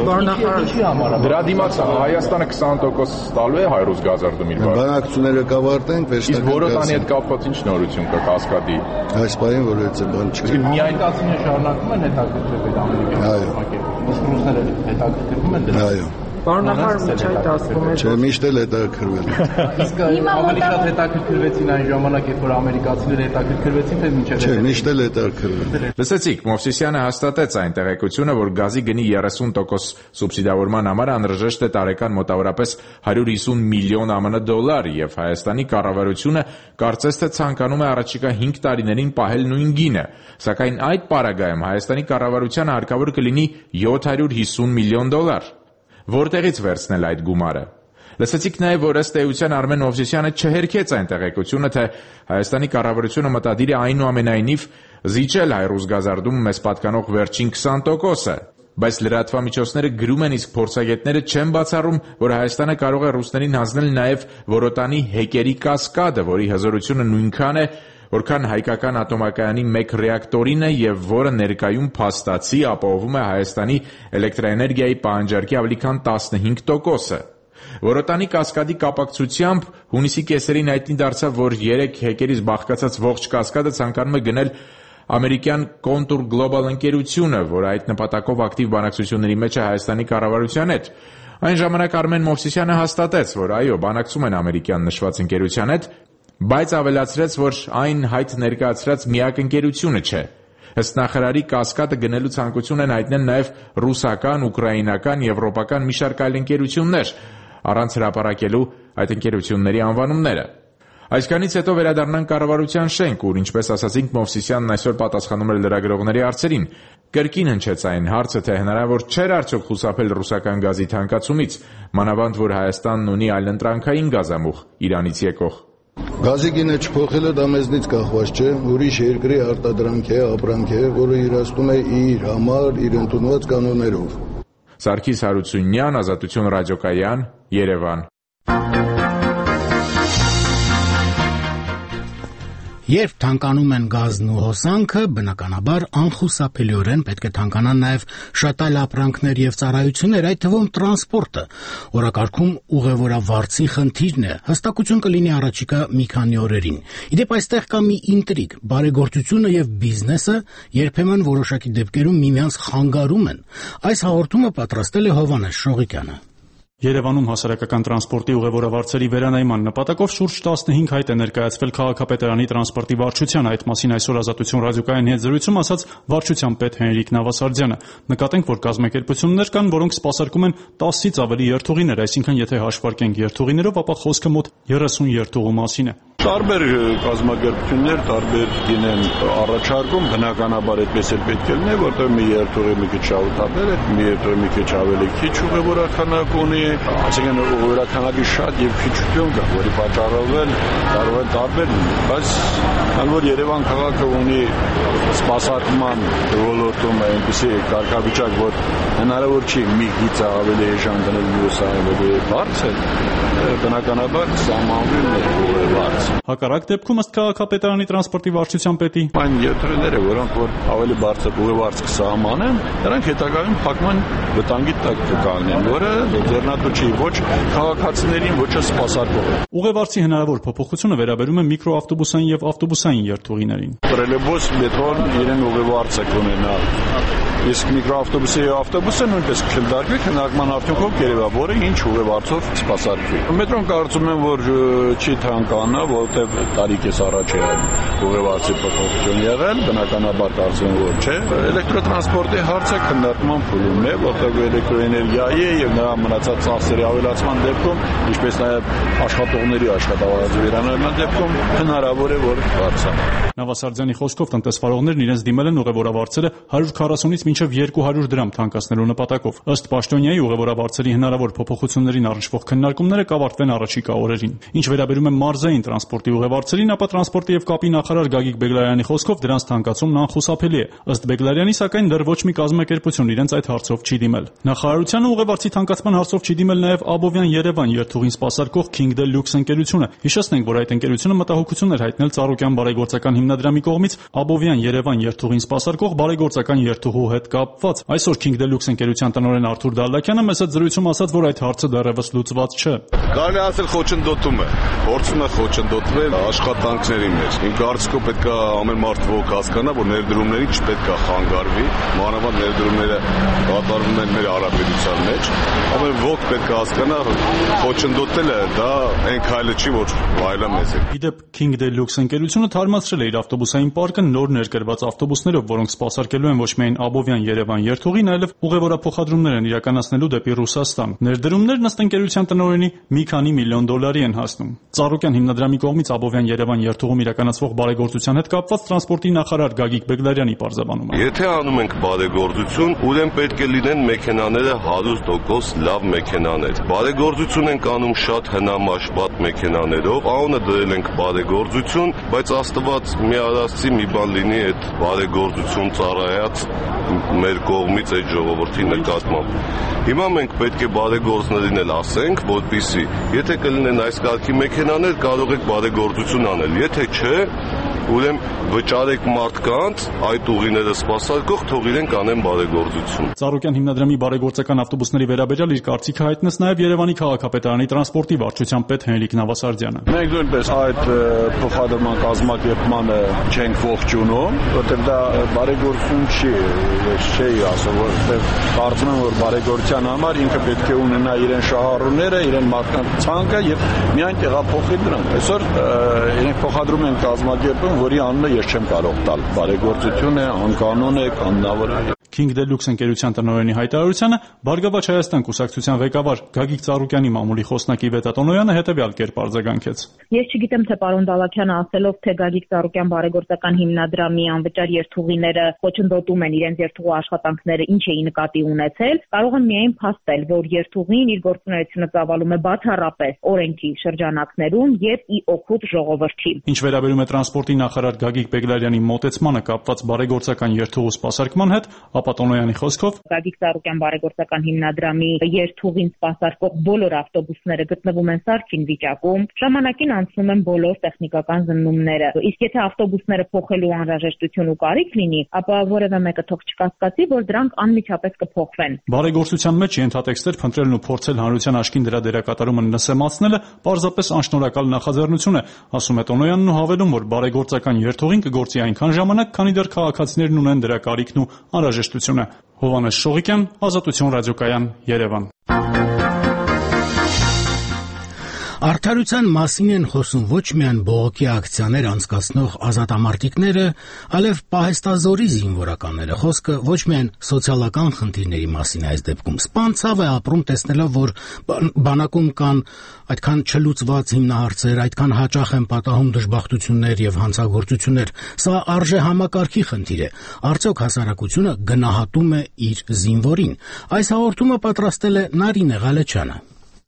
Speaker 10: Դրա դիմաց Հայաստանը քսան տոկոս տալու է «Հայրուզ Գազարդում» իր բաժնը։
Speaker 11: Բանակցությունները կավարտենք, վերջնական։
Speaker 10: Իսկ Որոտանի հետ կապված ինչ նորություն կա Կասկադի։
Speaker 11: Այս պահին որևէ բան չկա։
Speaker 10: Միայն կասինը շարունակում են հետաքրքրվել ամերիկյան։
Speaker 11: Այո։
Speaker 10: Ռուսները հետաքրքրվում են դրանից։
Speaker 11: Այո։
Speaker 5: Պարոն նախարար, ոչ այդ ասվում է։
Speaker 11: Չէ, միշտ էլ հետաքրքրվել։
Speaker 10: Իսկ ավելի շատ հետաքրքրվեցին այն ժամանակ, երբ որ ամերիկացիները հետաքրքրվեցին, թե մինչև։
Speaker 11: Չէ, միշտ էլ հետաքրքրվել։
Speaker 10: Լսեցիք, Մովսիսյանը հաստատեց այն տեղեկությունը, որ գազի գնի երեսուն տոկոս սուբսիդավորման համար անհրաժեշտ է տարեկան մոտավորապես հարյուր հիսուն միլիոն ԱՄՆ դոլար, եւ Հայաստանի կառավարությունը կարծես թե ցանկանում է առաջիկա հինգ տարիներին պահել նույն գինը, սակայն այդ պարագայում Հայաստանի կառավարությանը հարկավոր կլինի յոթ հարյուր հիսուն միլիոն դոլար։ Որտեղից վերցնել այդ գումարը։ Լսեցիք նաև, որ ըստ էության Արմեն Մովսիսյանը չհերքեց այն տեղեկությունը, թե Հայաստանի կառավարությունը մտադիր է այնուամենայնիվ զիջել «Հայրուզ Գազարդում» մեզ պատկանող վերջին քսան տոկոսը։ Բայց լրատվամիջոցները գրում են, իսկ փորձագետները չեն բացառում, որ Հայաստանը կարող է ռուսներին հանձնել նաև Որոտանի հեկերի կասկադը, որի հզորությունը նույնքան է, որքան հայկական ատոմակայանի մեկ ռեակտորինը եւ որը ներկայում փաստացի ապահովում է Հայաստանի էլեկտրաէներգիայի պահանջարկի ավելի քան տասնհինգ տոկոսը։ Որոտանի կասկադի կապակցությամբ հունիսի կեսերին հայտնի դարձավ, որ երեք հեկերից բաղկացած ողջ կասկադը ցանկանում է գնել ամերիկյան Contour Global ընկերությունը, որը այդ նպատակով ակտիվ բանակցությունների մեջ է Հայաստանի կառավարության հետ։ Այն ժամանակ Արմեն Մովսիսյանը հաստատեց, որ այո, բանակցում են ամերիկյան նշված ընկերության հետ, բայց ավելացրեց, որ այն հայտ ներկայացրած միակ ընկերությունը չէ։ Ըստ նախարարի, կասկադը գնելու ցանկություն են հայտնել նաև ռուսական, ուկրաինական, եվրոպական մի շարք այլ ընկերություններ, առանց հրապարակելու այդ ընկերությունների անվանումները։ Այսքանից հետո վերադառնանք կառավարության շենք, ուր, ինչպես ասացինք, Մովսիսյանն այսօր պատասխանում էր լրագրողների հարցերին։ Կրկին հնչեց այն հարցը, թե հնարավոր չէր արդյոք խուսափել ռուսական գազի թանկացումից, մանավանդ որ Հայաստանն ունի այլընտրանքային գազամուղ Իրանից եկող։
Speaker 11: Գազի գինը չփոխելը դա մեզնից կախված չէ, ուրիշ երկրի արտադրանք է, ապրանք է, որը իրացնում է իր համար, իր ընդունված կանոններով։
Speaker 10: Սարգիս Հարությունյան, Ազատություն ռադիոկայան, Երևան։
Speaker 1: Երբ թանկանում են գազն ու հոսանքը, բնականաբար անխուսափելիորեն պետք է թանկանան նաև շատ այլ ապրանքներ եւ ծառայություններ, այդ թվում տրանսպորտը։ Օրակարգում ուղևորավարձի խնդիրն է, հստակություն կլինի առաջիկա մի քանի օրերին։ Իդեպ այստեղ կա մի ինտրիգ, բարեգործությունը եւ բիզնեսը երբեմն որոշակի դեպքերում միմյանց խանգարում են։ Այս հաղորդումը պատրաստել է Հովհաննես Շողիկյանը։
Speaker 12: Երևանում հասարակական տրանսպորտի ուղևորավարձերի վերանայման նպատակով շուրջ տասնհինգ հայտ է ներկայացվել քաղաքապետարանի տրանսպորտի վարչության, այդ մասին այսօր Ազատություն ռադիոկայանի հետ զրույցում ասաց վարչության պետ Հենրիկ Նավասարդյանը։ Նկատենք, որ կազմակերպություններ կան, որոնք սպասարկում են տասից ավելի երթուղիներ, այսինքն եթե հաշվարկենք երթուղիներով, ապա խոսքը մոտ երեսուն երթուղու մասին է։
Speaker 13: Տարբեր կազմակերպություններ, տարբեր գին են առաջարկում, բնականաբար այդպես էլ պետք է լինի, որտեղ մի երթուղի մի քիչ շահութաբեր է, մի երթուղի մի քիչ ավելի քիչ ուղևորականակ ունի, այսինքն ուղևորականակի շատ եւ քիչ ուղիում կա, որի պատճառով էլ կարող են տարբեր լինել, բայց քանի որ Երևան քաղաքը ունի սպասարկման ոլորտում այնպիսի կարգավիճակ, որ հնարավոր չի մի գիծը ավելի էժան դնել, մյուսը ավելի բարձր, բնականաբար սահմանվում է ուղևորված։
Speaker 12: Հակառակ դեպքում ըստ քաղաքապետարանի տրանսպորտի վարչության պետի
Speaker 13: այն երթուղիները, որոնք որ ավելի բարձր ուղևորց կսահմանեն, նրանք հետագայում փակման վտանգի տակ կկանգնեն, որը ձեռնատու չի ոչ քաղաքացիներին, ոչ սպասարկող։
Speaker 12: Ուղևորցի հնարավոր փոփոխությունը վերաբերում է միկրոավտոբուսային եւ ավտոբուսային երթուղիներին։
Speaker 13: Տրոլեյբուս, մետրոն իրեն ուղևորց կունենա։ Իսկ միկրոավտոբուսը եւ ավտոբուսը նույնպես կշրջարկվի քննարկման արդյունքով կերևա, որը ինչ ուղևորցով սպասարկվի։ Մետրոն կարծում եմ, որ չի թանկանա, որովհետեւ տարիքից առաջ է ուղևորցի փոփոխություն եղել, բնականաբար կարծում եմ, որ չէ։ Էլեկտրոտրանսպորտի հարցը քննարկման փուլում է, որտեղ էլեկտրոէներգիայի եւ նրա մնացած ծախսերի ավելացման դեպքում, ինչպես նաեւ աշխատողների աշխատավարձի վերանայման դեպքում հնարավոր է, որ բարձրանա։
Speaker 12: Նավասարդյանի խոսքով տնտեսվարողներն իրենց դիմել են ուղևորավարձերը հարյուր քառասունից մինչև երկու հարյուր դրամ թանկացնելու նպատակով։ Ըստ պաշտոնյայի ուղևորավարձերի հնարավոր փոփոխություններին առնչվող քննարկումները կավարտվեն առաջիկա օրերին։ Ինչ վերաբերում է մարզային տրանսպորտի ուղևորներին, ապա տրանսպորտի եւ կապի նախարար Գագիկ Բեգլարյանի խոսքով դրանց թանկացումն անխուսափելի է։ Ըստ Բեգլարյանի, սակայն դեռ ոչ մի կազմակերպություն իրենց այդ հարցով չի դիմել։ Նախարարությանը ուղևորցի թանկացման հարցով չի դիմել նաեւ Աբովյան-Երևան երթուղին սպասարկող King Deluxe ընկերությունը։ Հիշեցնենք, որ այդ ընկերությունը մտահոգություն էր հայտնել Ծառուկյան բարեգործական հիմնադրամի կողմից Աբովյան-Երևան երթուղին սպասարկող բարեգործական երթուղու հետ կապված։ Այսօր King Deluxe ընկերության տնօրեն Արթուր Դալլաքյանը մեծ զրույցում ասաց, որ այդ հարցը դեռևս լուծված չէ։
Speaker 14: Կարելի ասել խոչընդոտում է, փորձում է խոչընդոտվել աշխատանքների մեջ։ Իմ կարծիքով պետք է ամեն մարդ ոգ հասկանա, որ ներդրումներին չպետք է խանգարվի, մանավանդ ներդրումները կատարվում են մեր հարաբերության մեջ։ Ամեն ոգ պետք է հասկանա, խոչընդոտելը դա այն քայլը չի, որ վայելա մեզ է։
Speaker 12: Իդեպ King Deluxe ընկերությունը թարմացրել է իր ավտոբուսային պարկը նոր ներկրված ավտոբուսներով, որոնք սպասարկելու են ոչ միայն Աբովյան-Երևան երթուղի, այլև ուղևորափոխադրումներ են իրականացնելու դեպի Ռուսաստան։ Ներդրումներն ըստ ընկերության տնօրենի մի քանի միլիոն դոլարի են հասնում։ Ծառուկյան հիմնադրամի կողմից Աբովյան-Երևան երթուղում իրականացվող բարեգործության հետ կապված տրանսպորտի նախարար Գագիկ Բեգլարյանի պարզաբանումը։
Speaker 14: Եթե անում ենք բարեգործություն, ուրեմն պետք է լինեն մեքենաները հարյուր տոկոս լավ մեքենաներ։ Բարեգործություն ենք անում շատ հնամաշված մեքենաներով, անունը դրել ենք բարեգործություն, բայց Աստված մի արածի մի բան լինի այդ բարեգործություն ծառայած մեր կողմից այդ ժողովրդի նկատմամբ։ Հիմա մենք պետք է բարեգործներին էլ ասենք, որպեսզի եթե կլինեն այս կարգի մեքենաներ, կարող եք բարեգործություն անել, եթե չէ, ուրեմն վճարեք մարդկանց այդ ուղիները սպասարկող, թող իրենք անեն բարեգործություն։
Speaker 12: Ծառուկյան հիմնադրամի բարեգործական ավտոբուսների վերաբերյալ իր կարծիքը հայտնեց նաև Երևանի քաղաքապետարանի տրանսպորտի վարչության պետ Հենրիկ Նավասարդյանը։
Speaker 13: Մենք նույնպես այդ փոխադրման կազմակերպմանը չենք ողջունում, որտեղ դա բարեգործություն չի, ես չէի ասում, որտեղ կարծում եմ, որ բարեգործության համար ինքը պետք է ունենա իրեն շահառուները, իրեն մարդկանց ցանկը եւ միայն տեղափոխի դրանք։ Այսօր իրենք փոխադրում են կազմակերպում, որի անունը ես չեմ կարող տալ։ Բարեգործություն է, անկանոն է, կանոնավոր է։
Speaker 12: King Deluxe ընկերության տնօրենի հայտարարությանը Բարգավաճ Հայաստան կուսակցության ղեկավար Գագիկ Ծառուկյանի մամուլի խոսնակի Վետատոնոյանը հետևյալ կերպ արձագանքեց։
Speaker 15: Ես չգիտեմ, թե պարոն Դալլաքյանը ասելով, թե Գագիկ Ծառուկյան բարեգործական հիմնադրամի անվճար երթուղիները խոչընդոտում են իրենց երթուղու աշխատանքները, ինչ էի նկատի ունեցել, կարող եմ միայն փաստել, որ երթուղին իր գործունեությունը ծավալում է բացառապես օրենքի շրջանակներում եւ ի օգուտ ժողովրդի։
Speaker 12: Ինչ վերաբերում է տրանսպորտի նախարար Գագիկ Բեգլարյանի մոտեցմանը կապված բարեգործական երթուղու սպասարկման հետ, Տոնոյանի խոսքով
Speaker 15: Գագիկ Ծառուկյան բարեգործական հիմնադրամի երթուղին սպասարկող բոլոր ավտոբուսները գտնվում են սարքին վիճակում, ժամանակին անցնում են բոլոր տեխնիկական զննումները։ Իսկ եթե ավտոբուսները փոխելու անհրաժեշտություն ու կարիք լինի, ապա որևէ մեկը թող չկասկածի, որ դրանք անմիջապես կփոխվեն։
Speaker 12: Բարեգործության մեջ ենթատեքստեր փնտրելն ու փորձել հանրության աչքին դրա դերակատարումը նսեմացնելը պարզապես անշնորհակալ նախաձեռնություն է, ասում է Տոնոյանն ու հավելում, որ բարեգործական երթուղին կգործի այնքան ժամանակ, քանի դեռ քաղաքացիներն ունեն դրա կարիքն ու անհրաժեշտությունը։ Հովհաննես Շողիկյան, Ազատություն ռադիոկայան, Երևան։
Speaker 1: Արդարության մասին են խոսում ոչ միայն բողոքի ակցիաներ անցկացնող ազատամարտիկները, այլև պահեստազորի զինվորականները։ Խոսքը ոչ միայն սոցիալական խնդիրների մասին է այս դեպքում։ Սպանցավ է ապրում տեսնելով, որ բանակում կան այդքան չլուծված հիմնահարցեր, այդքան հաճախ են պատահում դժբախտություններ եւ հանցագործություններ։ Սա արժե համակարգի խնդիր է։ Արդյոք հասարակությունը գնահատում է իր զինվորին։ Այս հաղորդումը պատրաստել է Նարինե Ղալեչյանը։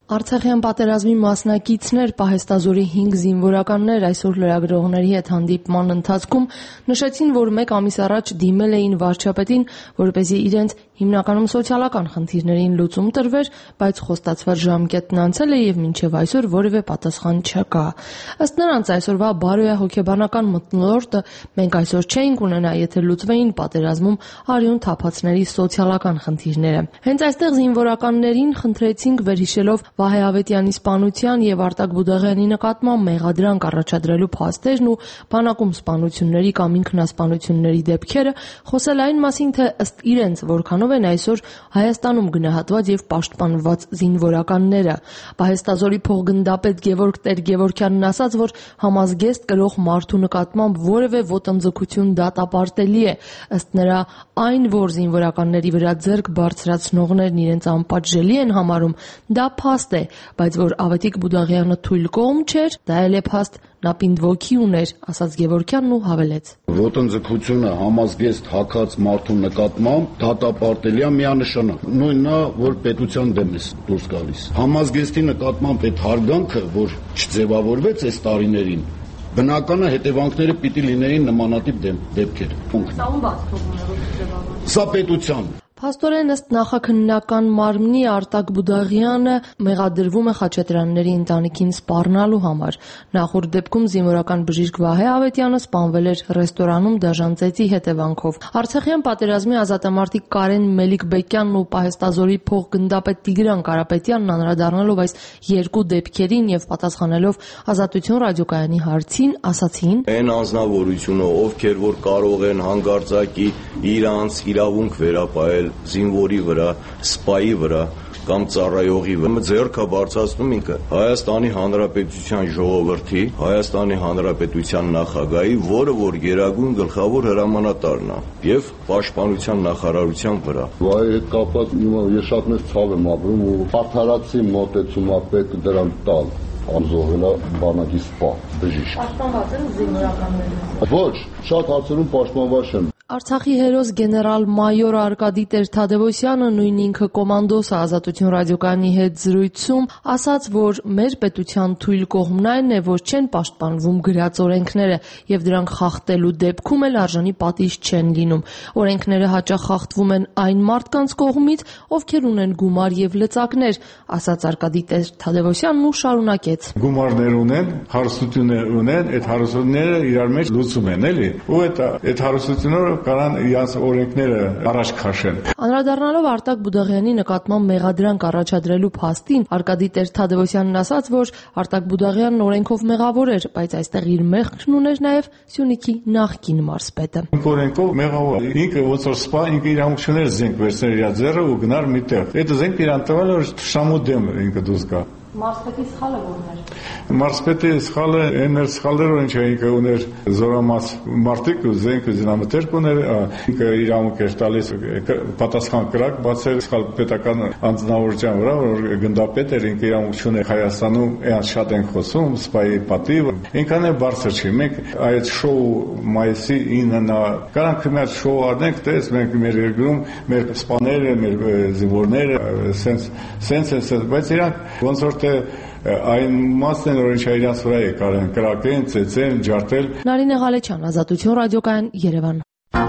Speaker 16: Արցախյան պատերազմի մասնակիցներ, պահեստազորի հինգ զինվորականներ այսօր լրագրողների հետ հանդիպման ընթացքում նշեցին, որ մեկ ամիս առաջ դիմել էին վարչապետին, որպեսզի իրենց հիմնականում սոցիալական խնդիրներին լուծում տրվեր, բայց խոստացված ժամկետն անցել է եւ մինչեւ այսօր որևէ պատասխան չկա։ Ըստ նրանց այսօրվա բարոյահոգեբանական մթնոլորտը մենք այսօր չէինք ունենա, եթե լուծվեին պատերազմում արյուն թափածների սոցիալական խնդիրները։ Հենց այստեղ զինվորականներին խնդրեցինք վերհիշելով Վահե Ավետյանի սպանության եւ Արտակ Բուդաղյանի նկատմամբ մեղադրանք առաջադրելու փաստերն ու բանակում սպանությունների կամ ինքնասպանությունների դեպքերը, խոսել այն մասին, թե ըստ իրենց որքանով են այսօր Հայաստանում գնահատված եւ պաշտպանված զինվորականները։ Պահեստազորի փոխգնդապետ Գևորգ Տեր-Գևորգյանն ասաց, որ համազգեստ կրող մարդու նկատմամբ որևէ ոտնձգություն դատապարտելի է։ Ըստ նրա, այն, որ զինվորականների վրա ձեռք բարձրացնողներն իրենց անպատժելի են համարում, դա փաստ է, բայց որ Ավետիք Բուդաղյանը թույլ կողմ չէր, դա էլ է փաստ, նա պինդ ոգի ուներ, ասաց Գևորգյանն ու հավելեց.
Speaker 11: Ոտնձգությունը համազգեստ հագած մարդու նկատմամբ դատապարտելի է միանշանակ։ Նույնն է, որ պետության դեմ է դուրս գալիս։ Համազգեստի նկատմամբ այդ հարգանքը, որ չձևավորվեց այս տարիներին, բնական է հետևանքները պիտի լինեին նմանատիպ դեպքեր։
Speaker 16: Սա ում բաց թողնում է, որ չձևավորվի։
Speaker 11: Սա պետության։
Speaker 16: Փաստորեն ըստ նախաքննական մարմնի Արտակ Բուդաղյանը մեղադրվում է Խաչատրյանների ընտանիքին սպառնալու համար։ Նախորդ դեպքում զինվորական բժիշկ Վահե Ավետյանը սպանվել էր ռեստորանում դաժան ծեծի հետևանքով։ Արցախյան պատերազմի ազատամարտիկ Կարեն Մելիք-Բեկյանն ու պահեստազորի փոխգնդապետ Տիգրան Կարապետյանն անդրադառնալով այս երկու դեպքերին եւ պատասխանելով Ազատություն ռադիոկայանի հարցին, ասացին.
Speaker 17: Այն անձնավորությունը, ովքեր որ կարող են հանգարձակի իրանց իրավունք վերապահել զինվորի վրա, սպայի վրա կամ ծառայողի վրա, ձեռքը բարձրացնում ինքը Հայաստանի Հանրապետության ժողովրդի, Հայաստանի Հանրապետության նախագահի, որը որ գերագույն գլխավոր հրամանատարն է, եւ Պաշտպանության նախարարության վրա։
Speaker 18: Վայ հետ կապված ես շատ մեծ ցավ եմ ապրում ու արդարացի մոտեցում է պետք դրան տալ։ Անզոհելա բանակի սպա, բժիշկ։
Speaker 16: Պաշտպանված են զինվորականները։
Speaker 18: Ոչ, շատ հարցերում պաշտպանված եմ։
Speaker 16: Արցախի հերոս գեներալ-մայոր Արկադի Տեր-Թադևոսյանը, նույն ինքը կոմանդոսը Ազատություն ռադիոկայանի հետ զրույցում ասաց, որ մեր պետության թույլ կողմն այն է, որ չեն պաշտպանվում գրած օրենքները եւ դրանք խախտելու դեպքում էլ արժանի պատիժ չեն լինում։ Օրենքները հաճախ խախտվում են այն մարդկանց կողմից, ովքեր ունեն գումար եւ լծակներ, ասաց Արկադի Տեր-Թադևոսյանն ու շարունակեց.
Speaker 4: Գումարներ ունեն, հարստություններ ունեն, այդ հարստությունները իրար մեջ լուծում են, էլի։ Ու այդ այդ հարստությունները կարան իրաց օրենքները առաջ քաշեն։
Speaker 16: Անդրադառնալով Արտակ Բուդաղյանի նկատմամբ մեղադրանք առաջադրելու փաստին, Արկադի Տեր-Թադևոսյանն ասաց, որ Արտակ Բուդաղյանն օրենքով մեղավոր էր, բայց այստեղ իր մեղքն ուներ նաև Սյունիքի նախկին մարզպետը։
Speaker 4: Օրենքով մեղավոր ինքը ոնց որ սպա ինքը իրավունք ուներ զենք վերցնել իր ձեռը ու գնար միտեղ։ Այդ զենքը իրան տվել որ շամու դեմ ինքը դուրս գա։
Speaker 16: Մարզպետի սխալը որն էր։
Speaker 4: Մարզպետի սխալը այն էր սխալները, ինչ ինքը ուներ զորամաս մարտիկ ու զենք զինամթերք ուներ, ինքը իրավունք էր տալիս պատասխան կրակ բացել սխալ պետական անձնավորության վրա, որ գնդապետ էր, ինքը իրավունք չուներ Հայաստանում, այն շատ են խոսում, սպայի պատիվ, ինքան է բարձր չի։ Մենք այդ շոու մայիսի ինը կարանք մի հատ շոու արնենք, տես մենք մեր երկրում մեր սպաները, մեր զինվորները, սենց սենց սենց, բայց իրանք ոնց որ թե այն մասն են, որ ինչ իրաց վրա է կարեն կրակեն, ծեծեն, ջարդել։
Speaker 16: Նարինե Ղալեչյան, Ազատություն ռադիոկայան, Երևան։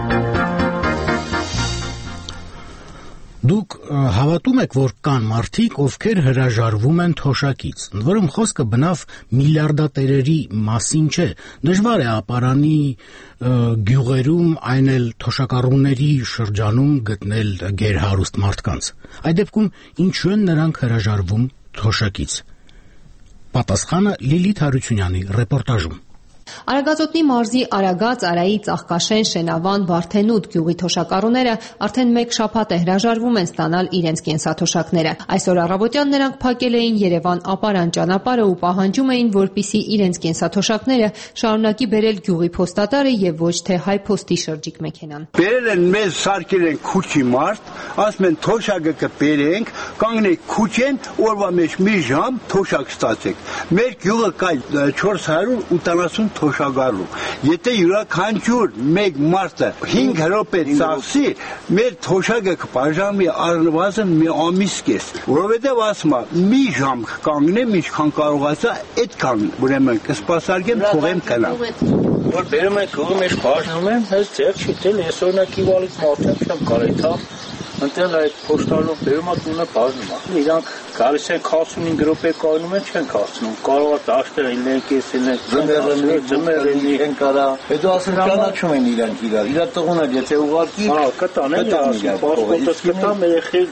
Speaker 1: Դուք հավատում եք, որ կան մարդիկ, ովքեր հրաժարվում են թոշակից, ընդ որում խոսքը բնավ միլիարդատերերի մասին չէ, դժվար է ապարանի գյուղերում, այն էլ թոշակառուների շրջանում գտնել գերհարուստ մարդկանց։ Այդ դեպքում ինչու են նրանք հրաժարվում թոշակից։ Պատասխանը Լիլիթ Հարությունյանի ռեպորտաժում։
Speaker 19: Արագածոտնի մարզի Արագած, Արայի, Ծաղկաշեն, Շենավան, Վարդենուտ գյուղի թոշակառուները արդեն մեկ շաբաթ է հրաժարվում են ստանալ իրենց կենսաթոշակները։ Այսօր առավոտյան նրանք փակել էին Երևան-Ապարան ճանապարհը ու պահանջում էին, որպեսզի իրենց կենսաթոշակները շարունակի բերել գյուղի փոստատարը եւ ոչ թե Հայփոստի շրջիկ մեքենան։
Speaker 20: Բերել են մեզ սարքել են քուչի մարդ, ասում են թոշակը կբերենք, կանգնեք քուչեն, օրվա մեջ մի ժամ թոշակ ստացեք։ Մեր գյուղը կայ չորս հարյուր ութանասուն թոշակալու։ Եթե յուրաքանչյուր մեկ մարդը հինգ րոպե ծախսի, մեր թոշակը կբաժանվի առնվազն մի ամիս կես, որովհետև ասում եմ, մի ժամ կանգնեմ, ինչքան կարողացա, այդքան ուրեմն կսպասարկեմ, թողեմ գնամ։
Speaker 21: Որ բերում եք գողը մեջ բաժանում եմ, հենց ձեր չի դել, ես օրինակ իվալից մարդեմ չեմ կարել թամ, ընտել այդ փոստալով բերում ա տունը բաժնում ա։ Իրանք գալիս են քասունհինգ րոպե կայնում են, չեն քասնում, կարող ա դաշտերը լինեն, կեսին են, ձմեռնի, են կարա, հետո ասեն ճանաչում են իրանք իրար, իրար տղուն էլ եթե ուղարկի, կտան են, պասպորտս կտամ,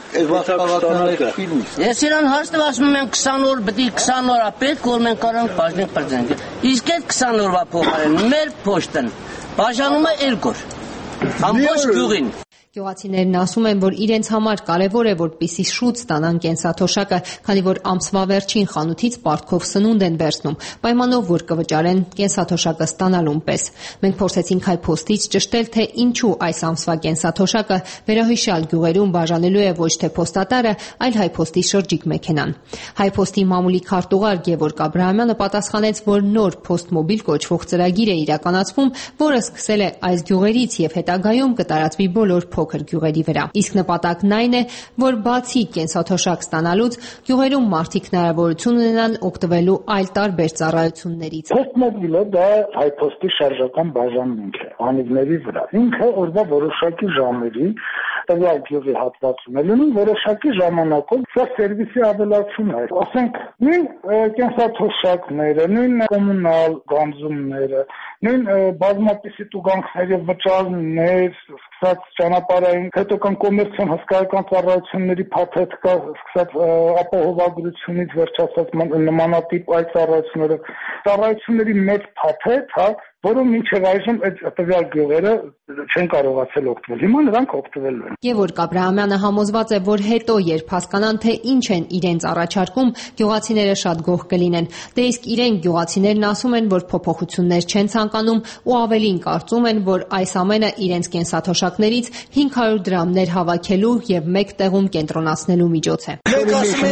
Speaker 21: երեխի
Speaker 22: Ես իրան հարցնեմ ասում եմ քսան օր բդի քսան օր ա պետք, որ մենք կարանք բաժնենք բաժնենք։ Իսկ այդ քսան օրվա փոխարեն մեր փոստն բաժանում է երկու օր։ Ամբողջ գյուղին։
Speaker 19: Գյուղացիներն ասում են, որ իրենց համար կարևոր է, որպեսզի շուտ ստանան կենսաթոշակը, քանի որ ամսվա վերջին խանութից պարտքով սնունդ են վերցնում, պայմանով, որ կվճարեն կենսաթոշակը ստանալուն պես։ Մենք փորձեցինք հայփոստից ճշտել, թե ինչու այս ամսվա կենսաթոշակը վերահիշյալ գյուղերում բաժանելու է ոչ թե փոստատարը, այլ հայփոստի շրջիկ մեքենան։ Հայփոստի մամուլի քարտուղար Գևորգ Աբրահամյանը պատասխանեց, որ նոր փոստմոբիլ կոչվող ծրագիր է իրականացվում, որը սկսել է այս գյուղերից եւ հետագայում կտարածվի բոլոր փոքր գյուղերի վրա։ Իսկ նպատակն այն է, որ բացի կենսաթոշակ ստանալուց, գյուղերում մարդիկ հնարավորություն ունենան օգտվելու այլ տարբեր ծառայություններից։
Speaker 23: Փոստմոբիլը դա հայփոստի շարժական բաժանմունք է անիվների վրա։ Ինքը օրվա որոշակի ժամերի տվյալ գյուղի հատվածում է լինում, որոշակի ժամանակով սա սերվիսի ավելացում է։ Ասենք, նույն կենսաթոշակները, նույն կոմունալ գանձումները, նույն բազմապիսի տուգանքների վճարներ, սկսած ճանապարհային, հետո կան կոմերցիոն հսկայական ծառայությունների փաթեթ կա, սկսած ապահովագրությունից վերջացած նմանատիպ այլ ծառայությունները, ծառայությունների մեծ փաթեթ, հա, որում մինչև այժմ այդ տվյալ գյուղերը չեն կարողացել օգտվել։ Հիմա նրանք օգտվելու են։
Speaker 19: Գևորգ Աբրահամյանը համոզված է, որ հետո երբ հասկանան, թե ինչ են իրենց առաջարկում, գյուղացիները շատ գոհ կլինեն։ Դե իսկ իրենք գյուղացիներն ասում են, որ փոփոխություններ չեն ցանկանում ու ավելին կարծում են, որ այս ամենը իրենց կենսաթոշակներից հինգ հարյուր դրամներ հավաքելու եւ մեկ տեղում կենտրոնացնելու միջոց է։
Speaker 24: Մենք ասում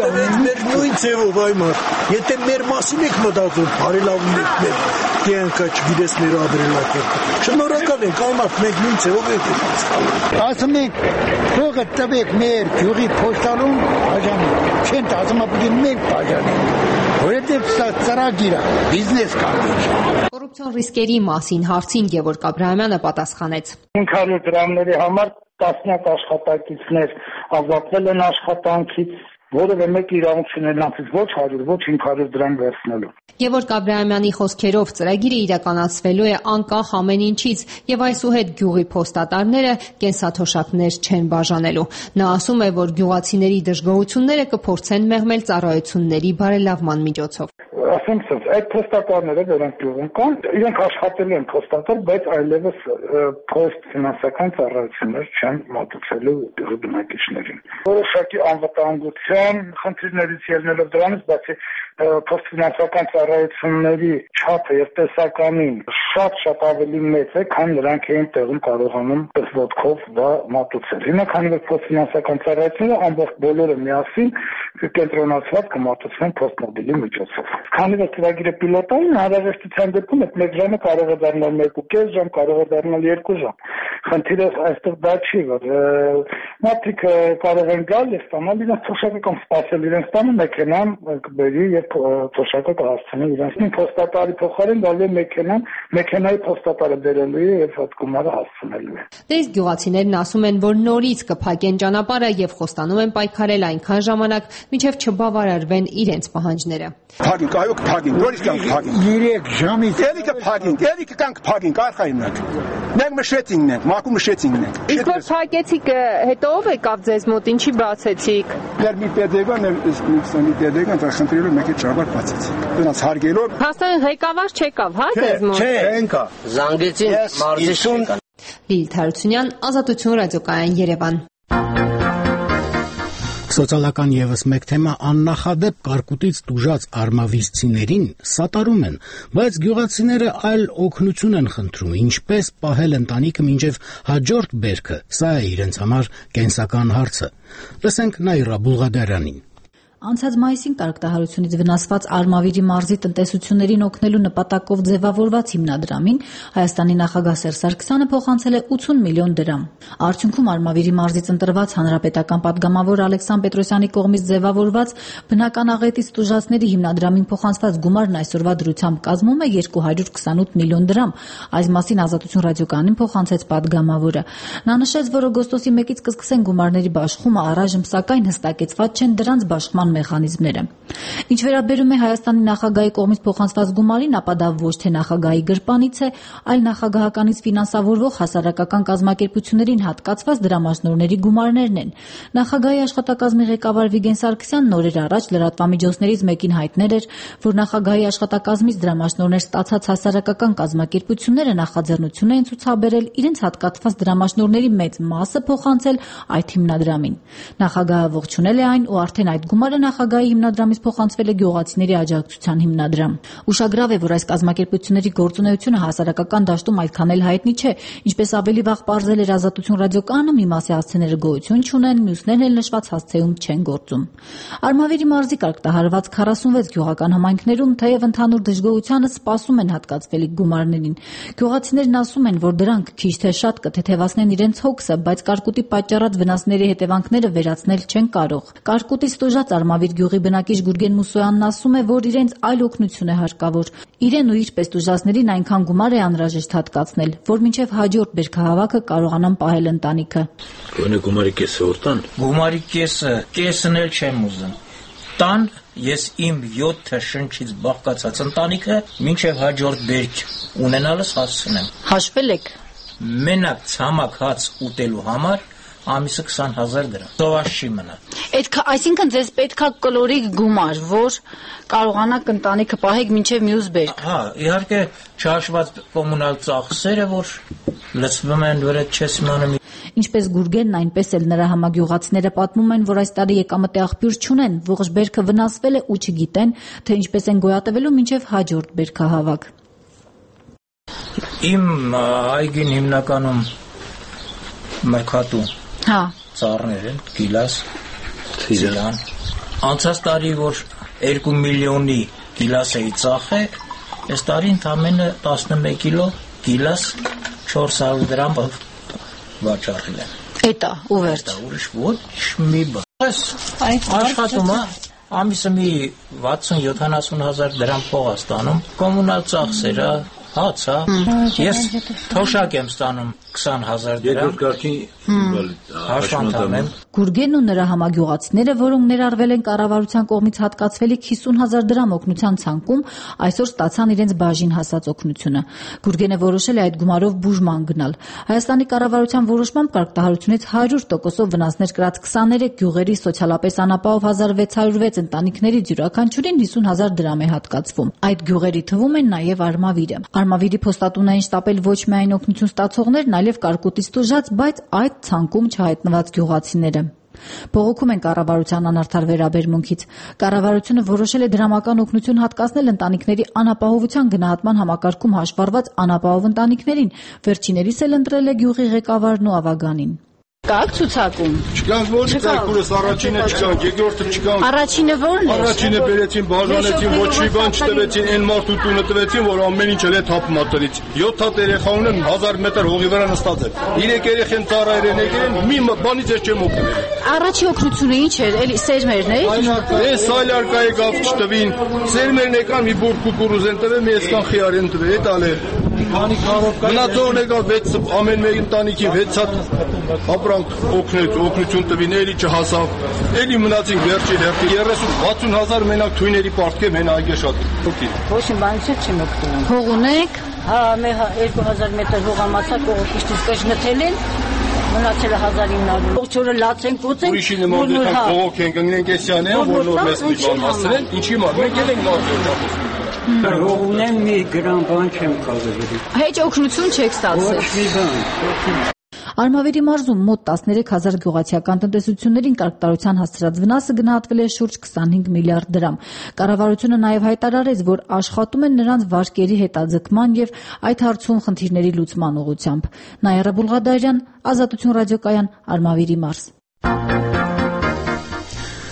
Speaker 24: ենք նույն ձևով այ մարդ, եթե մեր մասին եք մտածում, բարելավում եք մեր կյանքը, չգիտես մեր ադրելակերպը։ Շնորհակալ ենք, այ մարդ մենք նույն ձևով ենք ասում։
Speaker 23: Ասում ենք, փողը տվեք մեր գյուղի փոստալուն բաժանի։ Չեն ասում ապուտի մենք բաժանի։ Որովհետև սա ծրագիր է, բիզնես կարգ։
Speaker 19: Կոռուպցիոն ռիսկերի մասին հարցին Գևորգ Աբրահամյանը պատասխանեց։
Speaker 23: հինգ հարյուր դրամների համար տասնյակ աշխատակիցներ ազատվել են աշխատանքից, որևէ մեկ իրավունք չունեն նրանցից ոչ հարյուր, ոչ հինգ հարյուր դրամ վերցնելու։
Speaker 19: Գևորգ Աբրահամյանի խոսքերով ծրագիրը իրականացվելու է անկախ ամեն ինչից եւ այսուհետ գյուղի փոստատարները կենսաթոշակներ չեն բաժանելու։ Նա ասում է, որ գյուղացիների դժգոհությունները կփորձեն մեղմել ծառայությունների բարելավման միջոցով։
Speaker 23: Ասենք ասած, այդ փոստատարները, որոնք գյուղում կան, իրենք աշխատելու են փոստատար, բայց այլևս փոստ ֆինանսական ծառայություններ չեն մատուցելու գյուղի բնակիչներին։ Որոշակի անվտանգության խնդիրներից ելնելով դրանից, բացի փոստֆինանսական ծառայությունների չափը եւ տեսականին շատ-շատ ավելի մեծ է, քան նրանք էին տեղում կարողանում ոտքով դա մատուցել։ Հիմա քանի որ փոստֆինանսական ծառայությունները ամբողջ բոլորը միասին կենտրոնացված կմատուցվեն փոստմոբիլի միջոցով։ Քանի որ ծրագիրը պիլոտային, հնարավորության դեպքում այդ մեկ ժամը կարող է դառնալ մեկ ու կես ժամ, կարող է դառնալ երկու ժամ։ Խնդիրը այստեղ դա չի, որ մարդիկ կարող են գալ եւ ստանալ իրենց թոշակը կամ սպասել իրենց տանը մեքենան կբերի եւ թոշակը կհասցնի իրենց փոստատարի փոխարեն գալու է մեքենան, մեքենայի փոստատարը բերելու է եւ այդ գումարը հասցնելու է։
Speaker 19: Դե իսկ գյուղացիներն ասում են, որ նորից կփակեն ճանապարհը եւ խոստանում են պայքարել այնքան ժամանակ, մինչեւ չբավարարվեն իրենց պահանջները։
Speaker 24: Փակին, այո, փակին, նորից կան փակին։
Speaker 23: երեք ժամից
Speaker 24: էլի կփակին, էլի կկանք փակին, արխայինակ։ Մենք մշեցինն ենք, մակու մշեցինն ենք։
Speaker 25: Իսկ որ փակեցիք, հետո ով եկավ ձեզ մոտ, ինչի բացեցիք։
Speaker 24: Դեռ մի պետեգան, մի պետեգան, դա խնդրելով մեկ է ճաբար բացեցիք։ Դրանց հարգելով։
Speaker 25: Հաստատ ղեկավար չեկավ, հա ձեզ մոտ։
Speaker 23: Չէ, ենքա։
Speaker 22: Զանգեցին մարզիսուն։
Speaker 19: Լիլ Թարությունյան, Ազատություն ռադիոկայան, Երևան։
Speaker 1: Սոցիալական եւս մեկ թեմա աննախադեպ կարկուտից տուժած արմավիստիներին սատարում են, բայց գյուղացիները այլ օգնություն են խնդրում, ինչպես պահել ընտանիքը մինչև հաջորդ բերքը։ Սա է իրենց համար կենսական հարցը։ Լսենք Նաիրա Բուլղադարյանին։
Speaker 9: Անցած մայիսին կարգտահարությունից վնասված Արմավիրի մարզի տնտեսություններին օգնելու նպատակով ձևավորված հիմնադրամին Հայաստանի նախագահ Սերժ Սարգսյանը փոխանցել է ութուն միլիոն դրամ։ Արդյունքում Արմավիրի մարզից ընտրված հանրապետական պատգամավոր Ալեքսան Պետրոսյանի կողմից ձևավորված բնական աղետից տուժածների հիմնադրամին փոխանցված գումարն այսօրվա դրությամբ կազմում է երկու հարյուր քսանութ միլիոն դրամ։ Այս մասին Ազատություն ռադիոկայանին փոխանցեց պատգամավորը։ Նա նշեց, որ օգոստոսի մեկից կսկսեն գումարների բաշխումը, առայժմ սակայն հստակեցված չեն դրանց բաշխման մեխանիզմները։ Ինչ վերաբերում է Հայաստանի նախագահի կողմից փոխանցված գումարին, ապա դա ոչ թե նախագահի գրպանից է, այլ նախագահականից ֆինանսավորվող հասարակական կազմակերպություններին հատկացված դրամաշնորհների գումարներն են։ Նախագահի աշխատակազմի ղեկավար Վիգեն Սարգսյանն օրեր առաջ լրատվամիջոցներից մեկին հայտնել էր, որ նախագահի աշխատակազմից դրամաշնորհներ ստացած հասարակական կազմակերպությունները նախաձեռնություն են ցուցաբերել իրենց հատկացված դրամաշնորհների մեծ մասը փոխանցել այդ հիմնադրամին։ Նախագահը ողջունել է այն ու արդեն այդ գումարը նախագահի հիմնադրամից փոխանցվել է գյուղացիների աջակցության հիմնադրամ։ Ուշագրավ է, որ այս կազմակերպությունների գործունեությունը հասարակական դաշտում այդքան էլ հայտնի չէ, ինչպես ավելի վաղ պարզել էր Ազատություն ռադիոկայանը, մի մասի հասցեները գոյություն չունեն, մյուսներն էլ նշված հասցեում չեն գործում։ Արմավիրի մարզի կարգտահարված քառասունվեց գյուղական համայնքներում թեև ընդհանուր դժգոհությանը սպասում են հատկացվելիք գումարներին։ Գյուղացիներն ասում են, որ դրանք քիչ թե շատ կթեթևացնեն իրենց հոգսը, բայց կարկուտի պատճառած վնասների հետևանքները վերացնել չեն կարող։ Կարկուտից տուժած Արմավիր գյուղի բնակիչ Գուրգեն Մուսոյանն ասում է, որ իրենց այլ օգնություն է հարկավոր։ Իրեն ու իր պես տուժածներին այնքան գումար է անհրաժեշտ հատկացնել, որ մինչև հաջորդ բերքահավաքը կարողանան պահել ընտանիքը։
Speaker 21: Գոնե գումարի կեսը որ տան։ Գումարի կեսը, կեսն էլ չեմ ուզում։ Տան ես իմ յոթ շնչից բաղկացած ընտանիքը մինչև հաջորդ բերք ունենալս հասցնեմ։ Հաշվել եք։ Մենակ ցամաք հաց ուտելու համար ամիսը քսան հազար դրամ։ Սովաշ չի մնա։
Speaker 9: Այդ այսինքն ձեզ պետքա կլորիկ գումար, որ կարողանաք ընտանիքը պահեք մինչև մյուս բերք։
Speaker 21: Հա, իհարկե չհաշված կոմունալ ծախսերը, որ լցվում են, որ այդ չես իմանում։
Speaker 9: Ինչպես Գուրգենն, այնպես էլ նրա համագյուղացիները պատմում են, որ այս տարի եկամտի աղբյուր չունեն, ողջ բերքը վնասվել է ու չգիտեն, թե ինչպես են գոյատևելու մինչև հաջորդ բերքահավաք։
Speaker 21: Իմ այգին հիմնականում մրգատու
Speaker 9: Հա
Speaker 21: ծառներ են, գիլաս, ծիլան։ Անցած տարի որ երկու միլիոնի գիլաս էի ծախել, այս տարի ընդամենը տասնմեկ կիլո գիլաս չորս հարյուր դրամ վաճառել եմ։
Speaker 9: Էտա ու վերջ։
Speaker 21: Ուրիշ ոչ մի բան։ Այս աշխատում է ամիսը մի վաթսուն յոթանասուն հազար դրամ փող է ստանում, կոմունալ ծախսերը, հաց, հա։ Ես թոշակ եմ ստանում քսան հազար դրամ։ Հաշվանդամ եմ։
Speaker 9: Գուրգենն ու նրա համագյուղացիները, որոնք ներառվել են կառավարության կողմից հատկացվելիք հիսուն հազար դրամ օգնության ցանկում, այսօր ստացան իրենց բաժին հասած օգնությունը։ Գուրգենը որոշել է այդ գումարով բուժման գնալ։ Հայաստանի կառավարության որոշմամբ կարգտահարությունից հարյուր տոկոսով վնասներ կրած քսաներեք գյուղերի սոցիալապես անապահով հազար վեց հարյուր վեց ընտանիքներից յուրաքանչյուրին հիսուն հազար դրամ է հատկացվում։ Այդ գյուղերի թվում են նաև Արմավիրը։ Արմավիրի փոստատուն էին շտապել ոչ միայն օգնություն ստացողներն, այլև կարկուտից տուժած, բայց այդ ցանկում չհայտնված գյուղացիները։ Բողոքում են կառավարության անարդար վերաբերմունքից։ Կառավարությունը որոշել է դրամական օգնություն հատկացնել ընտանիքների անապահովության գնահատման համակարգում հաշվառված անապահով ընտանիքներին։ Վերջիներիս էլ ընտրել է գյուղի ղեկավարն ու ավագանին։ Կաք ցուցակում։
Speaker 2: Չկանք ոչ կայքուրս առաջինը չկանք, երկրորդը չկանք։
Speaker 9: Առաջինը ո՞րն է։
Speaker 2: Առաջինը բերեցին, բաժանեցին, ոչ մի բան չտվեցին, այն մարդու տունը տվեցին, որ ամեն ինչ էլ է թափ մատրից։ յոթ հատ երեխա ունեմ, հազար մետր հողի վրա նստած եմ։ Երեք երեխեն ծառայր են եկել, մի բանից ես չեմ օգնել։
Speaker 9: Առաջի օգնությունը ինչ էր, էլի սերմերն է։
Speaker 2: Էս այլ արկայի գավ չտվին։ Սերմերն եկան մի բուր կուկուրուզ են տվել, մի այսքան խիար են տվել, էդ ալե։ Մնացողն եկավ վեց ամեն մեկ ընտանիքի վեց հատ ապրանք օգնեց, օգնություն տվին, էլի չհասավ։ Էլի մնացինք վերջի հերթի երեսուն վաթսուն հազար մենակ թույների պարտքև հեն այգե շատ։
Speaker 3: Ոչ մի բանից չեմ օգտվում։
Speaker 9: Հող ունեք։
Speaker 3: Հա, մեր երկու հազար մետր հողամասա կողոպիշտից կժնթել են։ Մնացել է հազար ինը հարյուր։ Ողջ օրը լաց են կոծեն։
Speaker 2: Ուրիշի նման դեպք կողոք են կընկնենք էսյան է, որ նոր մեզ մի բան հասցրեն, ինչի մար, մենք էլ ենք նոր։
Speaker 3: Հող ունեմ մի գրամ բան չեմ կազդել։
Speaker 9: Հեչ օգնություն չեք ստացել։
Speaker 3: Ոչ մի բան։
Speaker 9: Արմավիրի մարզում մոտ տասներեք հազար գյուղացիական տնտեսություններին կարգտարության հասցրած վնասը գնահատվել է շուրջ քսանհինգ միլիարդ դրամ։ Կառավարությունը նաև հայտարարեց, որ աշխատում են նրանց վարկերի հետաձգման եւ այդ հարցում խնդիրների լուծման ուղղությամբ։ Նաիրա Բուլղադարյան, Ազատություն ռադիոկայան, Արմավիրի մարզ։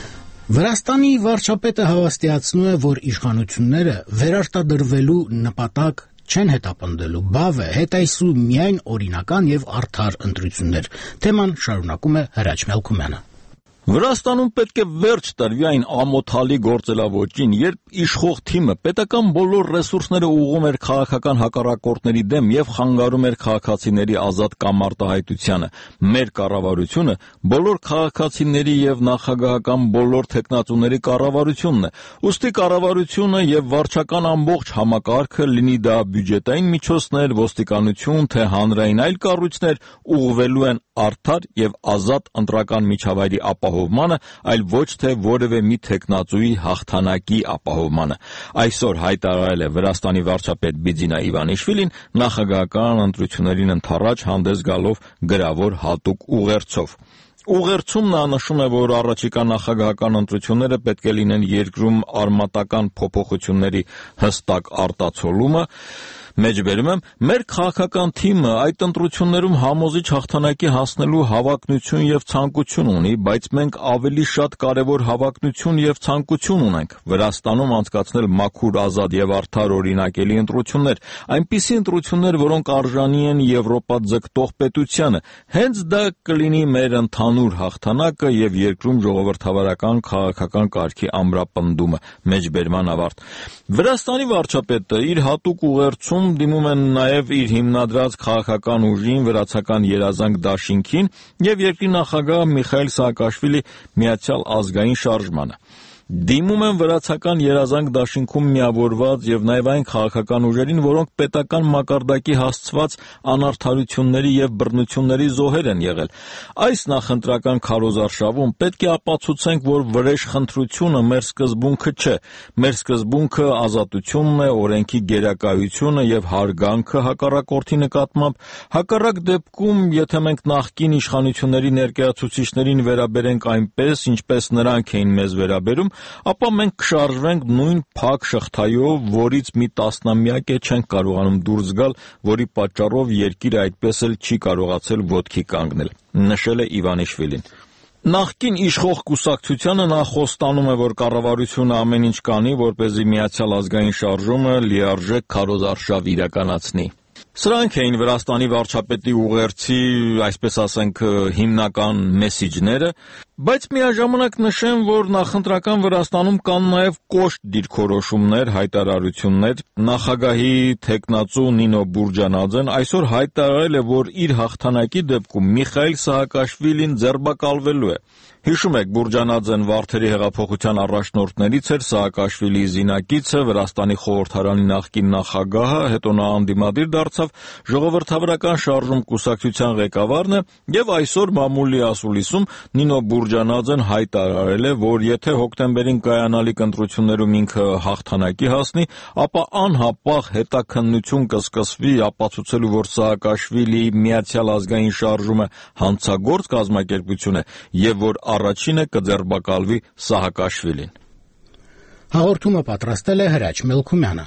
Speaker 1: Վրաստանի վարչապետը հավաստիացնում է, որ իշխանությունները վերարտադրվելու նպատակ չեն հետապնդելու, բավ է հետայսու միայն օրինական եւ արդար ընտրություններ։ Թեման շարունակում է Հրաչ Մելքումյանը։
Speaker 5: Վրաստանում պետք է վերջ տրվի այն ամոթալի գործելավոճին, երբ իշխող թիմը պետական բոլոր ռեսուրսները ուղղում էր քաղաքական հակառակորդների դեմ եւ խանգարում էր քաղաքացիների ազատ կամարտահայտությանը։ Մեր կառավարությունը բոլոր քաղաքացիների եւ նախագահական բոլոր թեկնածուների կառավարությունն է։ Ուստի կառավարությունը եւ վարչական ամբողջ համակարգը, լինի դա բյուջետային միջոցներ, ոստիկանություն, թե հանրային այլ կառույցներ, ուղղվելու են արդար եւ ազատ ընտրական միջավայրի ապահովմանը, այլ ոչ թե որևէ մի թեկնածուի հաղթանակի ապահովմանը։ Այսօր հայտարարել է Վրաստանի վարչապետ Բիձինա Իվանիշվիլին նախագահական ընտրություններին ընդառաջ հանդես գալով գրավոր հատուկ ուղերձով։ Ուղերձում նա նշում է, որ առաջիկա նախագահական ընտրությունները պետք է լինեն երկրում արմատական փոփոխությունների հստակ արտացոլումը։ Մեջբերում եմ, մեր քաղաքական թիմը այդ ընտրություններում համոզիչ հաղթանակի հասնելու հավակնություն եւ ցանկություն ունի, բայց մենք ավելի շատ կարեւոր հավակնություն եւ ցանկություն ունենք Վրաստանում անցկացնել մաքուր, ազատ եւ արդար օրինակելի ընտրություններ, այնպիսի ընտրություններ, որոնք արժանի են Եվրոպա ձգտող պետությանը։ Հենց դա կլինի մեր ընդհանուր հաղթանակը եւ երկրում ժողովրդավարական քաղաքական կարգի ամրապնդումը։ Մեջբերման ավարտ։ Վրաստանի վարչապետը իր հատուկ ուղերձում դիմում են նաև իր հիմնադրած քաղաքական ուժին, վրացական երազանք դաշինքին եւ երկրի նախագահ Միխայիլ Սաակաշվիլի Միացյալ ազգային շարժմանը։ Դիմում են վրացական երազանք դաշինքում միավորված եւ նաեւ այն քաղաքական ուժերին, որոնք պետական մակարդակի հասցված անարդարությունների եւ բռնությունների զոհեր են եղել։ Այս նախընտրական քարոզարշավում պետք է ապացուցենք, որ վրեժխնդրությունը մեր սկզբունքը չէ։ Մեր սկզբունքը ազատությունն է, օրենքի գերակայությունը եւ հարգանքը հակառակորդի նկատմամբ։ Հակառակ դեպքում, եթե մենք նախկին իշխանությունների ներկայացուցիչներին վերաբերենք այնպես, ինչպես նրանք էին մեզ վերաբերում, ապա մենք կշարժվենք նույն փակ շղթայով, որից մի տասնամյակ է չենք կարողանում դուրս գալ, որի պատճառով երկիրը այդպես էլ չի կարողացել ոտքի կանգնել, նշել է Իվանիշվիլին։ Նախկին իշխող կուսակցությանը նա խոստանում է, որ կառավարությունը ամեն ինչ կանի, որպեսզի Միացյալ ազգային շարժումը լիարժեք քարոզարշավ իրականացնի։ Սրանք էին Վրաստանի վարչապետի ուղերձի, այսպես ասենք, հիմնական մեսիջները, բայց միաժամանակ նշեմ, որ նախընտրական Վրաստանում կան նաև կոշտ դիրքորոշումներ, հայտարարություններ։ Նախագահի թեկնածու Նինո Բուրջանաձեն այսօր հայտարարել է, որ իր հաղթանակի դեպքում Միխայիլ Սաակաշվիլին ձերբակալվելու է։ Հիշում եք, Բուրջանաձեն Վարդերի հեղափոխության առաջնորդներից էր, Սաակաշվիլիի զինակիցը, Վրաստանի խորհրդարանի նախկին նախագահը, հետո նա անդիմադիր դարձավ, ժողովրդավարական շարժում կուսակցության ղեկավարն է եւ այսօր մամուլի ասուլիսում Նինո Բուրջանաձեն հայտարարել է, որ եթե հոկտեմբերին կայանալիք ընտրություններում ինքը հաղթանակի հասնի, ապա անհապաղ հետաքննություն կսկսվի ապացուցելու, որ Սաակաշվիլիի Միացյալ ազգային շարժումը հանցագործ կազմակերպություն է եւ որ առաջինը կձերբակալվի Սահակաշվիլին։
Speaker 1: Հաղորդումը պատրաստել է Հրաչ Մելքումյանը։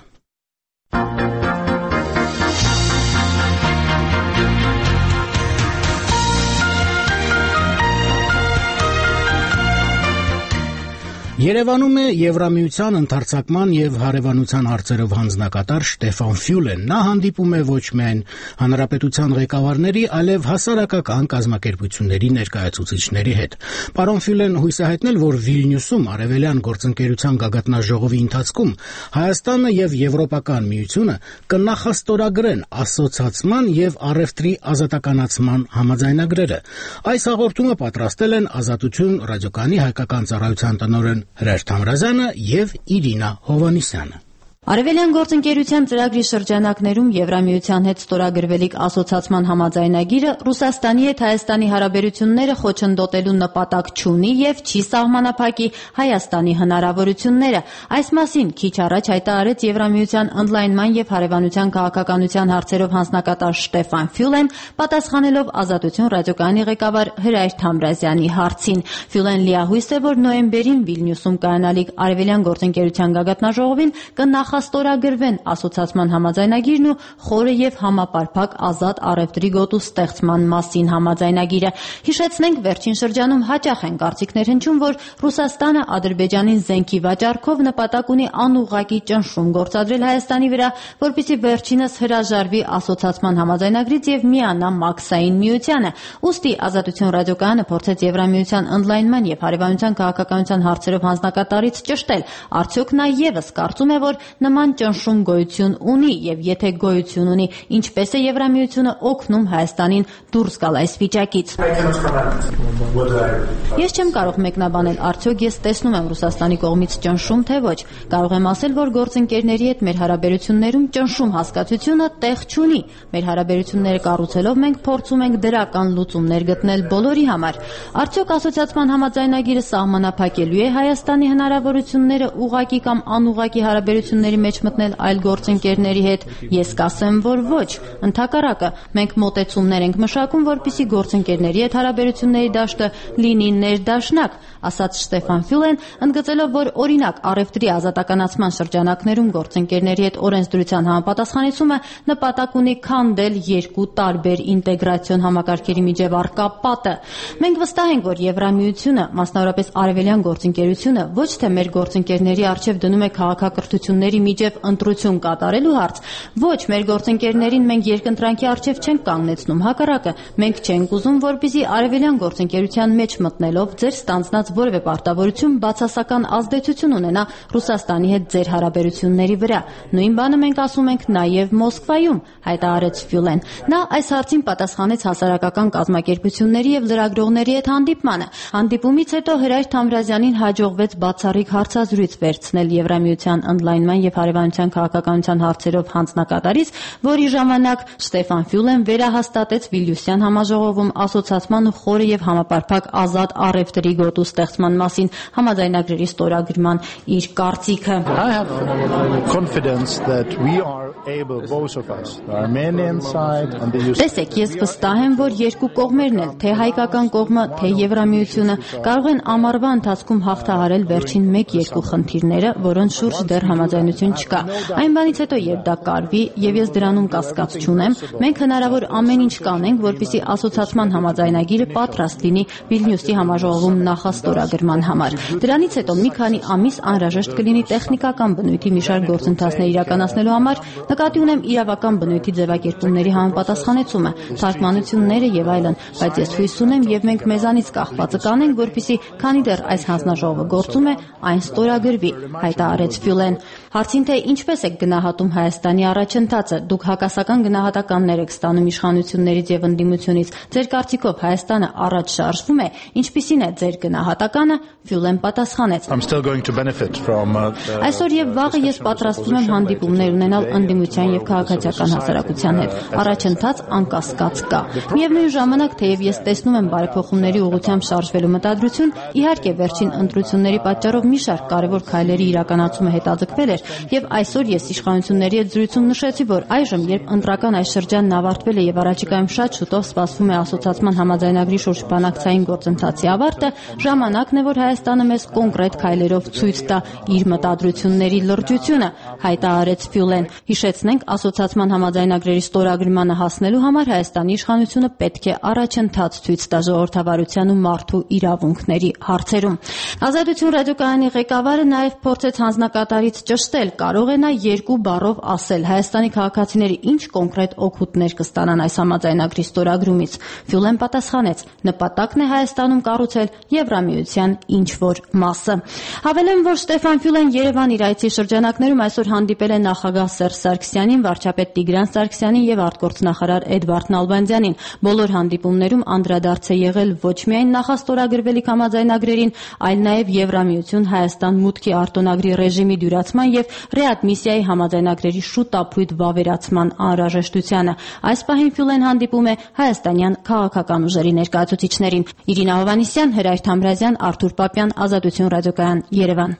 Speaker 1: Երևանում է Եվրամիության ընդարձակման եւ հարևանության հարցերով հանձնակատար Շտեֆան Ֆյուլեն։ Նա հանդիպում է ոչ միայն հանրապետության ղեկավարների, այլև հասարակական կազմակերպությունների ներկայացուցիչների հետ։ Պարոն Ֆյուլեն հույս է հայտնել, որ Վիլնյուսում արևելյան գործընկերության գագաթնաժողովի ընթացքում Հայաստանը եւ Եվրոպական միությունը կնախաստորագրեն ասոցացման եւ առևտրի ազատականացման համաձայնագրերը։ Այս հաղորդումը պատրաստել են Ազատություն ռադիոկայանի հայկական ծառայության տնօրեն Հրաշ Թամրազյանը եւ Իրինա Հովանիսյանը։
Speaker 9: Արևելյան գործընկերության ծրագրի շրջանակներում Եվրամիության հետ ստորագրվելիք ասոցացման համաձայնագիրը Ռուսաստանի հետ Հայաստանի հարաբերությունները խոչընդոտելու նպատակ չունի եւ չի սահմանափակի Հայաստանի հնարավորությունները։ Այս մասին քիչ առաջ հայտարարեց Եվրամիության ընդլայնման եւ հարևանության քաղաքականության հարցերով հանձնակատար Շտեֆան Ֆյուլեն, պատասխանելով Ազատություն ռադիոկայանի ղեկավար Հրաշ Թամրազյանի հարցին։ Ֆյուլեն լիահույս է, որ նոյեմբերին Վիլնյուսում կայանալիք Արևելյան գործընկերության գագաթնաժողովին կնախ նախաստորագրվեն ասոցիացման համաձայնագիրն ու խորը եւ համապարփակ ազատ առևտրի գոտու ստեղծման մասին համաձայնագիրը։ Հիշեցնենք, վերջին շրջանում հաճախ են կարծիքներ հնչում, որ Ռուսաստանը Ադրբեջանին զենքի վաճառքով նպատակ ունի անուղղակի ճնշում գործադրել Հայաստանի վրա, որպեսզի վերջինս հրաժարվի ասոցիացման համաձայնագրից եւ միանա Մաքսային միությանը։ Ուստի Ազատություն ռադիոկայանը փորձեց Եվրամիության ընդլայնման եւ հարևանության քաղաքականության հարցերով հանձնակատարից ճշտել, արդյոք նա եւս կարծում է, որ նման ճնշում գոյություն ունի եւ եթե գոյություն ունի, ինչպես է Եվրամիությունը օգնում Հայաստանին դուրս գալ այս վիճակից։ Ես չեմ կարող մեկնաբանել, արդյոք ես տեսնում եմ Ռուսաստանի կողմից ճնշում, թե ոչ։ Կարող եմ ասել, որ գործընկերների հետ մեր հարաբերություններում ճնշում հասկացությունը տեղ չունի։ Մեր հարաբերությունները կառուցելով մենք փորձում ենք դրական լուծումներ գտնել բոլորի համար։ Արդյոք ասոցիացման համաձայնագիրը սահմանափակելու է Հայաստանի հնարավորությունները ուղղակի կամ անուղղակի հարաբերությունների մեջ մտնել այլ գործընկերների հետ։ Ես կասեմ, որ ոչ։ Ընդհակառակը, մենք մոտեցումներ ենք մշակում, որպեսզի գործընկերների հետ հարաբերությունների դաշտը լինի ներդաշնակ, ասաց Ստեֆան Ֆյուլեն, ընդգծելով, որ օրինակ առևտրի ազատականացման շրջանակներում գործընկերների հետ օրենսդրության համապատասխանեցումը նպատակ ունի քանդել երկու տարբեր ինտեգրացիոն համակարգերի միջև առկա պատը։ Մենք վստահ ենք, որ Եվրամիությունը, մասնավորապես արևելյան գործընկերությունը, ոչ թե մեր գործընկերների առջև դնում է քաղաքակրթությունների միջև ընտրություն կատարելու հարց, ոչ, մեր գործընկերներին մենք երկընտրանքի առջև չենք կանգնեցնում, հակառակը, մենք չենք ուզում, որպեսզի արևելյան գործընկերության մեջ մտնելով ձեր ստանձնած որևէ պարտավորություն բացասական ազդեցություն ունենա Ռուսաստանի հետ ձեր հարաբերությունների վրա։ Նույն բանը մենք ասում ենք նաև Մոսկվայում, հայտարարեց Ֆյուլեն։ Նա այս հարցին պատասխանեց հասարակական կազմակերպությունների եւ լրագրողների հետ հանդիպմանը։ Հանդիպումից հետո Հրայր Թամրազյանին հաջողվեց բացառիկ հարցազրույց վերցնել Եվրամիության ընդլայնման եւ հարևանության քաղաքականության հարցերով հանձնակատարից, որի ժամանակ Ստեֆան Ֆյուլեն վերահաստատեց Վիլնյուսյան համաժողովում ասոցիացման ու խորը եւ համապարփակ ազատ առևտրի գոտու ստեղծման մասին համաձայնագրերի ստորագրման իր կարծիքը։ Տեսեք, ես վստահ եմ, որ երկու կողմերն էլ, թե հայկական կողմը, թե Եվրամիությունը կարող են ամառվա ընթացքում հաղթահարել վերջին մեկ-երկու խնդիրները, որոնց շուրջ դեռ համաձայնություն չկա։ Այն բանից հետո, երբ դա կարվի, եւ ես դրանում կասկած չունեմ, մենք հնարավոր ամեն ինչ կանենք, որպեսզի ասոցիացման համաձայնագիրը պատրաստ լինի Վիլնյուսի համաժողովում նախաստորագրման համար։ Դրանից հետո մի քանի ամիս անհրաժեշտ կլինի տեխնիկական բնույթի մի շարք գործընթացներ իրականացնելու համար, նկատի ունեմ իրավական բնույթի ձևակերպումների համապատասխանեցումը, թարգմանությունները եւ այլն, բայց ես հույս ունեմ եւ մենք մեզանից կախվածը կանենք, որպեսզի քանի դեռ այս հանձնաժողովը գործում է, այն ստորագրվի, հայտարարեց Ֆյուլեն։ Հարցին թե ինչպես եք գնահատում Հայաստանի առաջընթացը, դուք հակասական գնահատականներ եք ստանում իշխանություններից եւ ընդդիմությունից, ձեր կարծիքով Հայաստանը առաջ շարժվում է, ինչպիսին է ձեր գնահատականը, Ֆյուլեն պատասխանեց. Այսօր եւ վաղը ես պատրաստվում եմ հանդիպումներ ունենալ ընդդիմության եւ քաղաքացիական հասարակության հետ։ Առաջընթաց անկասկած կա։ Միևնույն ժամանակ, թեև ես տեսնում եմ բարեփոխումների ուղղությամբ շարժվելու մտադրություն, իհարկե վերջին ընտրությունների պատճառով մի շարք կարևոր քայլերի իրականացումը հետաձգվել էր եւ այսօր ես իշխանությունների հետ զրույցում նշեցի, որ այժմ, երբ ընտրական այս շրջանն ավարտվել է եւ առաջիկայում շատ շուտով սպասվում է ասոցիացման համաձայնագրի շուրջ բանակցային գործընթացի ավարտը, ժամանակն է, որ Հայաստանը մեզ կոնկրետ քայլերով ցույց տա իր մտադրությունների լրջությունը, հայտարարեց Ֆյուլեն։ Հիշեցնենք, ասոցիացման համաձայնագրերի ստորագրմանը հասնելու համար Հայաստանի իշխանությունը պետք է առաջընթաց ցույց տա ժողովրդավարության ու մարդու իրավունքների հարցերում։ Ազատություն ռադիոկայանի ղեկավարը նաև փորձեց հանձնակատարից ճշտել, կարող է նա երկու բառով ասել Հայաստանի քաղաքացիները ինչ կոնկրետ օգուտներ կստանան այս համաձայնագրի ստորագրումից։ Ֆյուլեն պատասխանեց. նպատակն է Հայաստանում կառուցել Եվրամիության ինչ-որ մասը։ Հավելեմ, որ Ստեֆան Ֆյուլեն Երևան իր այցի շրջանակներում այսօր հանդիպել է նախագահ Սերժ Սարգսյանին, վարչապետ Տիգրան Սարգսյանին եւ արտգործնախարար Էդվարդ Նալբանդյանին։ Բոլոր հանդիպումներում անդրադարձ է եղել ոչ միայն նախաստորագրվելիք համաձայնագրերին, այլ նաև Եվրամիություն Հայաստան մուտքի արտոնագրի ռեժիմի դյուրացման եւ ռեադմիսիայի համաձայնագրերի շուտապույտ վավերացման անհրաժեշտությանը։ Այս պահին Ֆյուլեն հանդիպում է հայաստանյան քաղաքական ուժերի ներկայացուցիչներին։ Իրինա Հովհաննիսյան, Հրայր Թամրազյան, Արթուր Պապյան, Ազատություն ռադիոկայան, Երևան։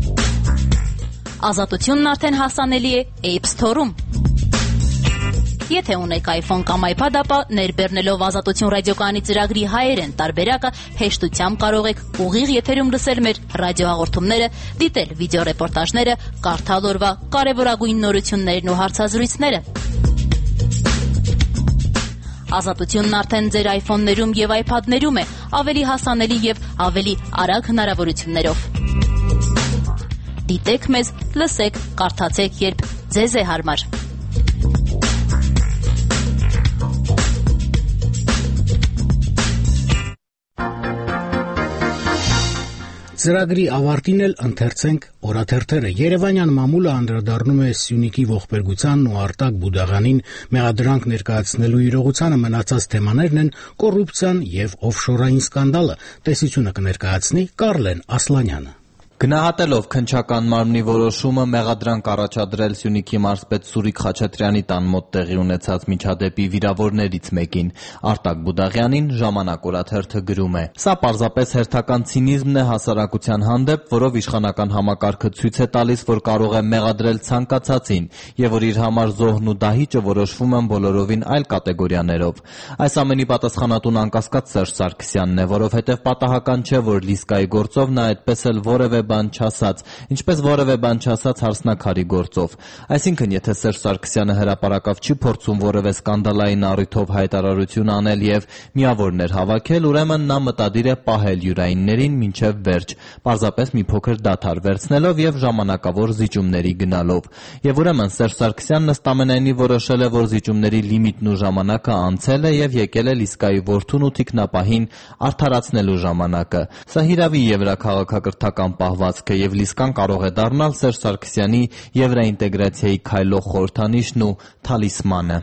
Speaker 9: Ազատությունն արդեն հասանելի է App Store-ում։ Եթե ունեք iPhone կամ iPad, ապա ներբեռնելով Ազատություն ռադիոկայանի ծրագրի հայերեն տարբերակը հեշտությամբ կարող եք ուղիղ եթերում լսել մեր ռադիոհաղորդումները, դիտել վիդեոռեպորտաժները, կարդալ օրվա կարևորագույն նորություններն ու հարցազրույցները։ Ազատությունն արդեն ձեր iPhone-ներում եւ iPad-ներում է, ավելի հասանելի եւ ավելի արագ հնարավորություններով։ Դիտեք մեզ, լսեք, կարդացեք, երբ ձեզ է հարմար։
Speaker 1: Ծրագրի ավարտին էլ ընթերցենք օրաթերթերը։ Երևանյան մամուլը անդրադառնում է Սյունիքի ողբերգությանն ու Արտակ Բուդաղյանին մեղադրանք ներկայացնելու իրողությանը։ Մնացած թեմաներն են կոռուպցիան եւ օֆշորային սկանդալը։ Տեսությունը կներկայացնի Կարլեն Ասլանյանը։
Speaker 6: Գնահատելով քննչական մարմնի որոշումը մեղադրանք առաջադրել Սյունիքի մարզպետ Սուրիկ Խաչատրյանի տան մոտ տեղի ունեցած միջադեպի վիրավորներից մեկին, Արտակ Բուդաղյանին, Ժամանակ օրաթերթը գրում է. «Սա պարզապես հերթական ցինիզմն է հասարակության հանդեպ, որով իշխանական համակարգը ցույց է տալիս, որ կարող է մեղադրել ցանկացածին եւ որ իր համար զոհն ու դահիճը որոշվում են բոլորովին այլ կատեգորիաներով։ Այս ամենի պատասխանատուն անկասկած Սերժ Սարգսյանն է, որովհետեւ պատահական չէ, որ Լիսկայի գործով նա այդպես էլ որևէ բան չասաց, ինչպես որևէ բան չասաց Հարսնաքարի գործով։ Այսինքն, եթե Սերժ Սարգսյանը հրապարակավ չի փորձում որևէ սկանդալային առիթով հայտարարություն անել եւ միավորներ հավաքել, ուրեմն նա մտադիր է պահել յուրայիններին մինչեւ վերջ, պարզապես մի փոքր դադար վերցնելով եւ ժամանակավոր զիջումների գնալով։ Եվ ուրեմն Սերժ Սարգսյանն ըստ ամենայնի որոշել է, որ զիջումների լիմիտն ու ժամանակը անցել է եւ եկել է Լիսկայի որդուն ու թիկնապահին արդարացնելու ժամանակը։ Սա հիրավի եվրաքաղաքակրթական պահվածք է եւ Լիսկան կարող է դառնալ Սերժ Սարգսյանի եվրաինտեգրացիայի քայլող խորհրդանիշն ու թալիսմանը»։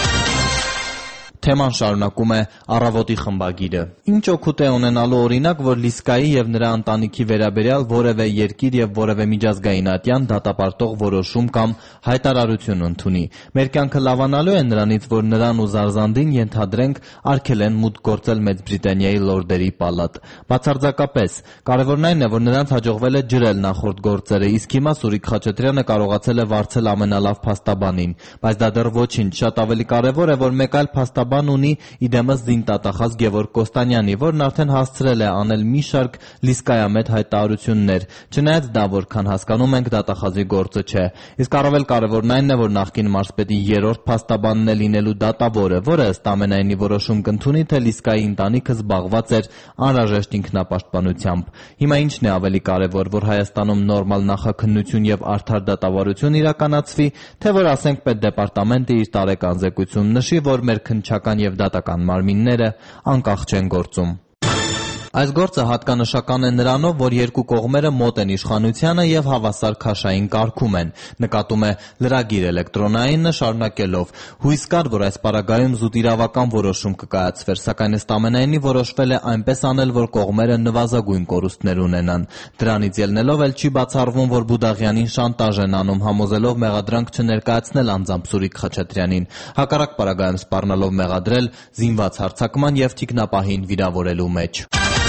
Speaker 6: Թեման շարունակում է Առավոտի խմբագիրը։ Ինչ օգուտ է ունենալու օրինակ, որ Լիսկայի եւ նրա ընտանիքի վերաբերյալ որևէ երկիր եւ որևէ միջազգային ատյան դատապարտող որոշում կամ հայտարարություն ընդունի։ Մեր կյանքը լավանալու է նրանից, որ նրան ու Զարզանդին ենթադրենք արգել են մուտք գործել Մեծ Բրիտանիայի լորդերի պալատ։ Բացարձակապես, կարևորն այն է, որ նրանց հաջողվել է ջրել նախորդ գործերը, իսկ հիմա Սուրիկ Խաչատրյանը կարողացել է վարձել ամենալավ փաստաբանին, բայց դա դեռ ոչինչ, շատ ավելի կարևոր է, որ մեկ այլ փաստաբան ունի իդեմս զինտատախազ Գևորգ Կոստանյանի, որն արդեն հասցրել է անել մի շարք լիսկայամետ հայտարարություններ, չնայած դա որքան հասկանում ենք դատախազի գործը չէ։ Իսկ առավել կարևորն այն է, որ նախկին մարզպետի երրորդ փաստաբանն է լինելու դատավորը, որը ըստ ամենայնի որոշում կընդունի, թե Լիսկայի ընտանիքը զբաղված էր անհրաժեշտ ինքնապաշտպանությամբ։ Հիմա ինչն է ավելի կարևոր, որ Հայաստանում նորմալ նախաքննություն եւ արդար դատավարություն իրականացվի, թե որ ասենք պետդեպարտամենտը իր տարեկան զեկույցում նշի, որ մեր քննչական եւ դատական մարմինները անկախ չեն գործում։ Այս գործը հատկանշական է նրանով, որ երկու կողմերը մոտ են իշխանությանը եւ հավասար քաշային կարգում են, նկատում է լրագիր էլեկտրոնայինը շարունակելով. հույս կար, որ այս պարագայում զուտ իրավական որոշում կկայացվեր, սակայն ըստ ամենայնի որոշվել է այնպես անել, որ կողմերը նվազագույն կորուստներ ունենան։ Դրանից ելնելով էլ չի բացառվում, որ Բուդաղյանին շանտաժ են անում, համոզելով մեղադրանք չներկայացնել անձամբ Սուրիկ Խաչատրյանին, հակառակ պարագայում սպառնալով մեղադրել զինված հարձակման եւ թիկնապահին վիրավորելու մեջ։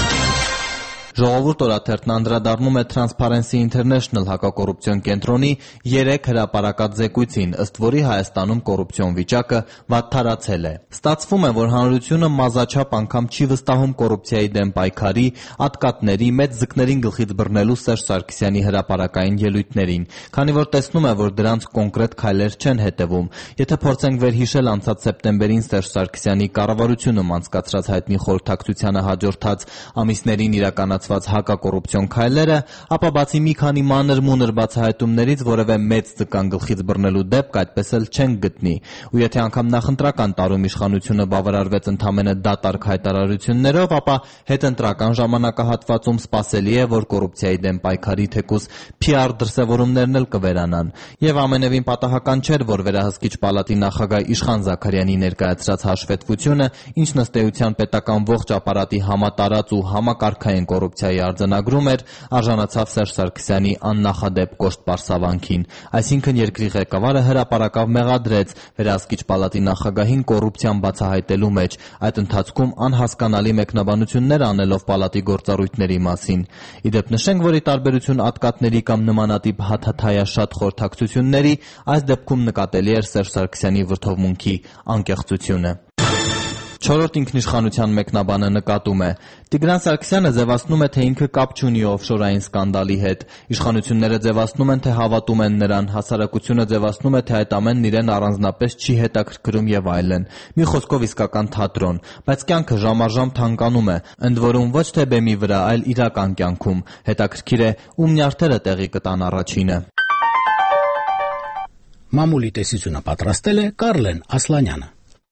Speaker 6: Ժողովուրդ օրաթերթն անդրադառնում է Transparency International հակակոռուպցիոն կենտրոնի երեք հրապարակած զեկույցին, ըստ որի Հայաստանում կոռուպցիոն վիճակը վատթարացել է։ Ստացվում է, որ հանրությունը մազաչափ անգամ չի վստահում կոռուպցիայի դեմ պայքարի, ատկատների, մեծ ձկներին գլխից բռնելու Սերժ Սարգսյանի հրապարակային ելույթներին, քանի որ տեսնում է, որ դրանց կոնկրետ քայլեր չեն հետևում։ Եթե փորձենք վերհիշել անցած սեպտեմբերին Սերժ Սարգսյանի կառավարությունում անցկացրած հայտնի խորհրդակցությանը հաջորդած ամիսներին իրականացված հակակոռուպցիոն քայլերը, ապա բացի մի քանի մանր-մունր բացահայտումներից որևէ մեծ ձկան գլխից բռնելու դեպք այդպես էլ չենք գտնի։ Ու եթե անգամ նախընտրական տարում իշխանությունը բավարարվեց ընդամենը դատարկ հայտարարություններով, ապա հետընտրական ժամանակահատվածում սպասելի է, որ կոռուպցիայի դեմ պայքարի թեկուզ Փի Ար դրսևորումներն էլ կվերանան։ Եվ ամենևին պատահական չէր, որ վերահսկիչ պալատի նախագահ Իշխան Զաքարյանի ներկայացրած հաշվետվությունը, ինչ ըստ էության պետական ողջ ապարատի համատարած ու համակարգային կոռուպցիա կոռուպցիայի արձանագրում էր, արժանացավ Սերժ Սարգսյանի աննախադեպ կոշտ պարսավանքին։ Այսինքն երկրի ղեկավարը հրապարակավ մեղադրեց վերահսկիչ պալատի նախագահին կոռուպցիան բացահայտելու մեջ, այդ ընթացքում անհասկանալի մեկնաբանություններ անելով պալատի գործառույթների մասին։ Իդեպ նշենք, որ ի տարբերություն ատկատների կամ նմանատիպ հաթաթայաշատ խորհրդակցությունների, այս դեպքում նկատելի էր Սերժ Սարգսյանի վրդովմունքի անկեղծությունը։ Չորրորդ ինքնիշխանության մեկնաբանը նկատում է. Տիգրան Սարգսյանը ձևացնում է, թե ինքը կապ չունի օֆշորային սկանդալի հետ։ Իշխանությունները ձևացնում են, թե հավատում են նրան, հասարակությունը ձևացնում է, թե այդ ամենն իրեն առանձնապես չի հետաքրքրում եւ այլն։ Մի խոսքով իսկական թատրոն, բայց կյանքը ժամաժամ թանկանում է, ընդ որում ոչ թե բեմի վրա, այլ իրական կյանքում։ Հետաքրքիր է, ում նյարդերը տեղի կտան առաջինը։
Speaker 1: Մամուլի տեսությունը պատրաստել է Կարլեն Ասլանյանը։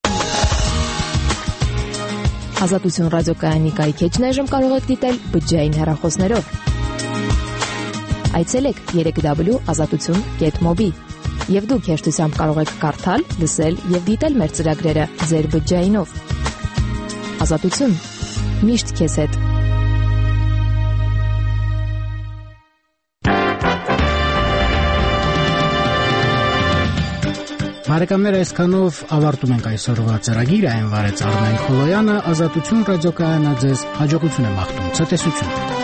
Speaker 7: Ազատություն ռադիոկայանի կայքեջն այժմ կարող եք դիտել բջջային հեռախոսներով։ Այցելեք երեք w ազատություն կետ մոբի եւ դուք հեշտությամբ կարող եք կարդալ, լսել եւ դիտել մեր ծրագրերը ձեր բջջայինով։ Ազատություն միշտ քեզ հետ։
Speaker 1: Բարեկամներ, այսքանով ավարտում ենք այսօրվա ծրագիրը, այն վարեց Արմեն Խոլոյանը, Ազատություն ռադիոկայանը ձեզ հաջողություն է մաղթում, ցտեսություն։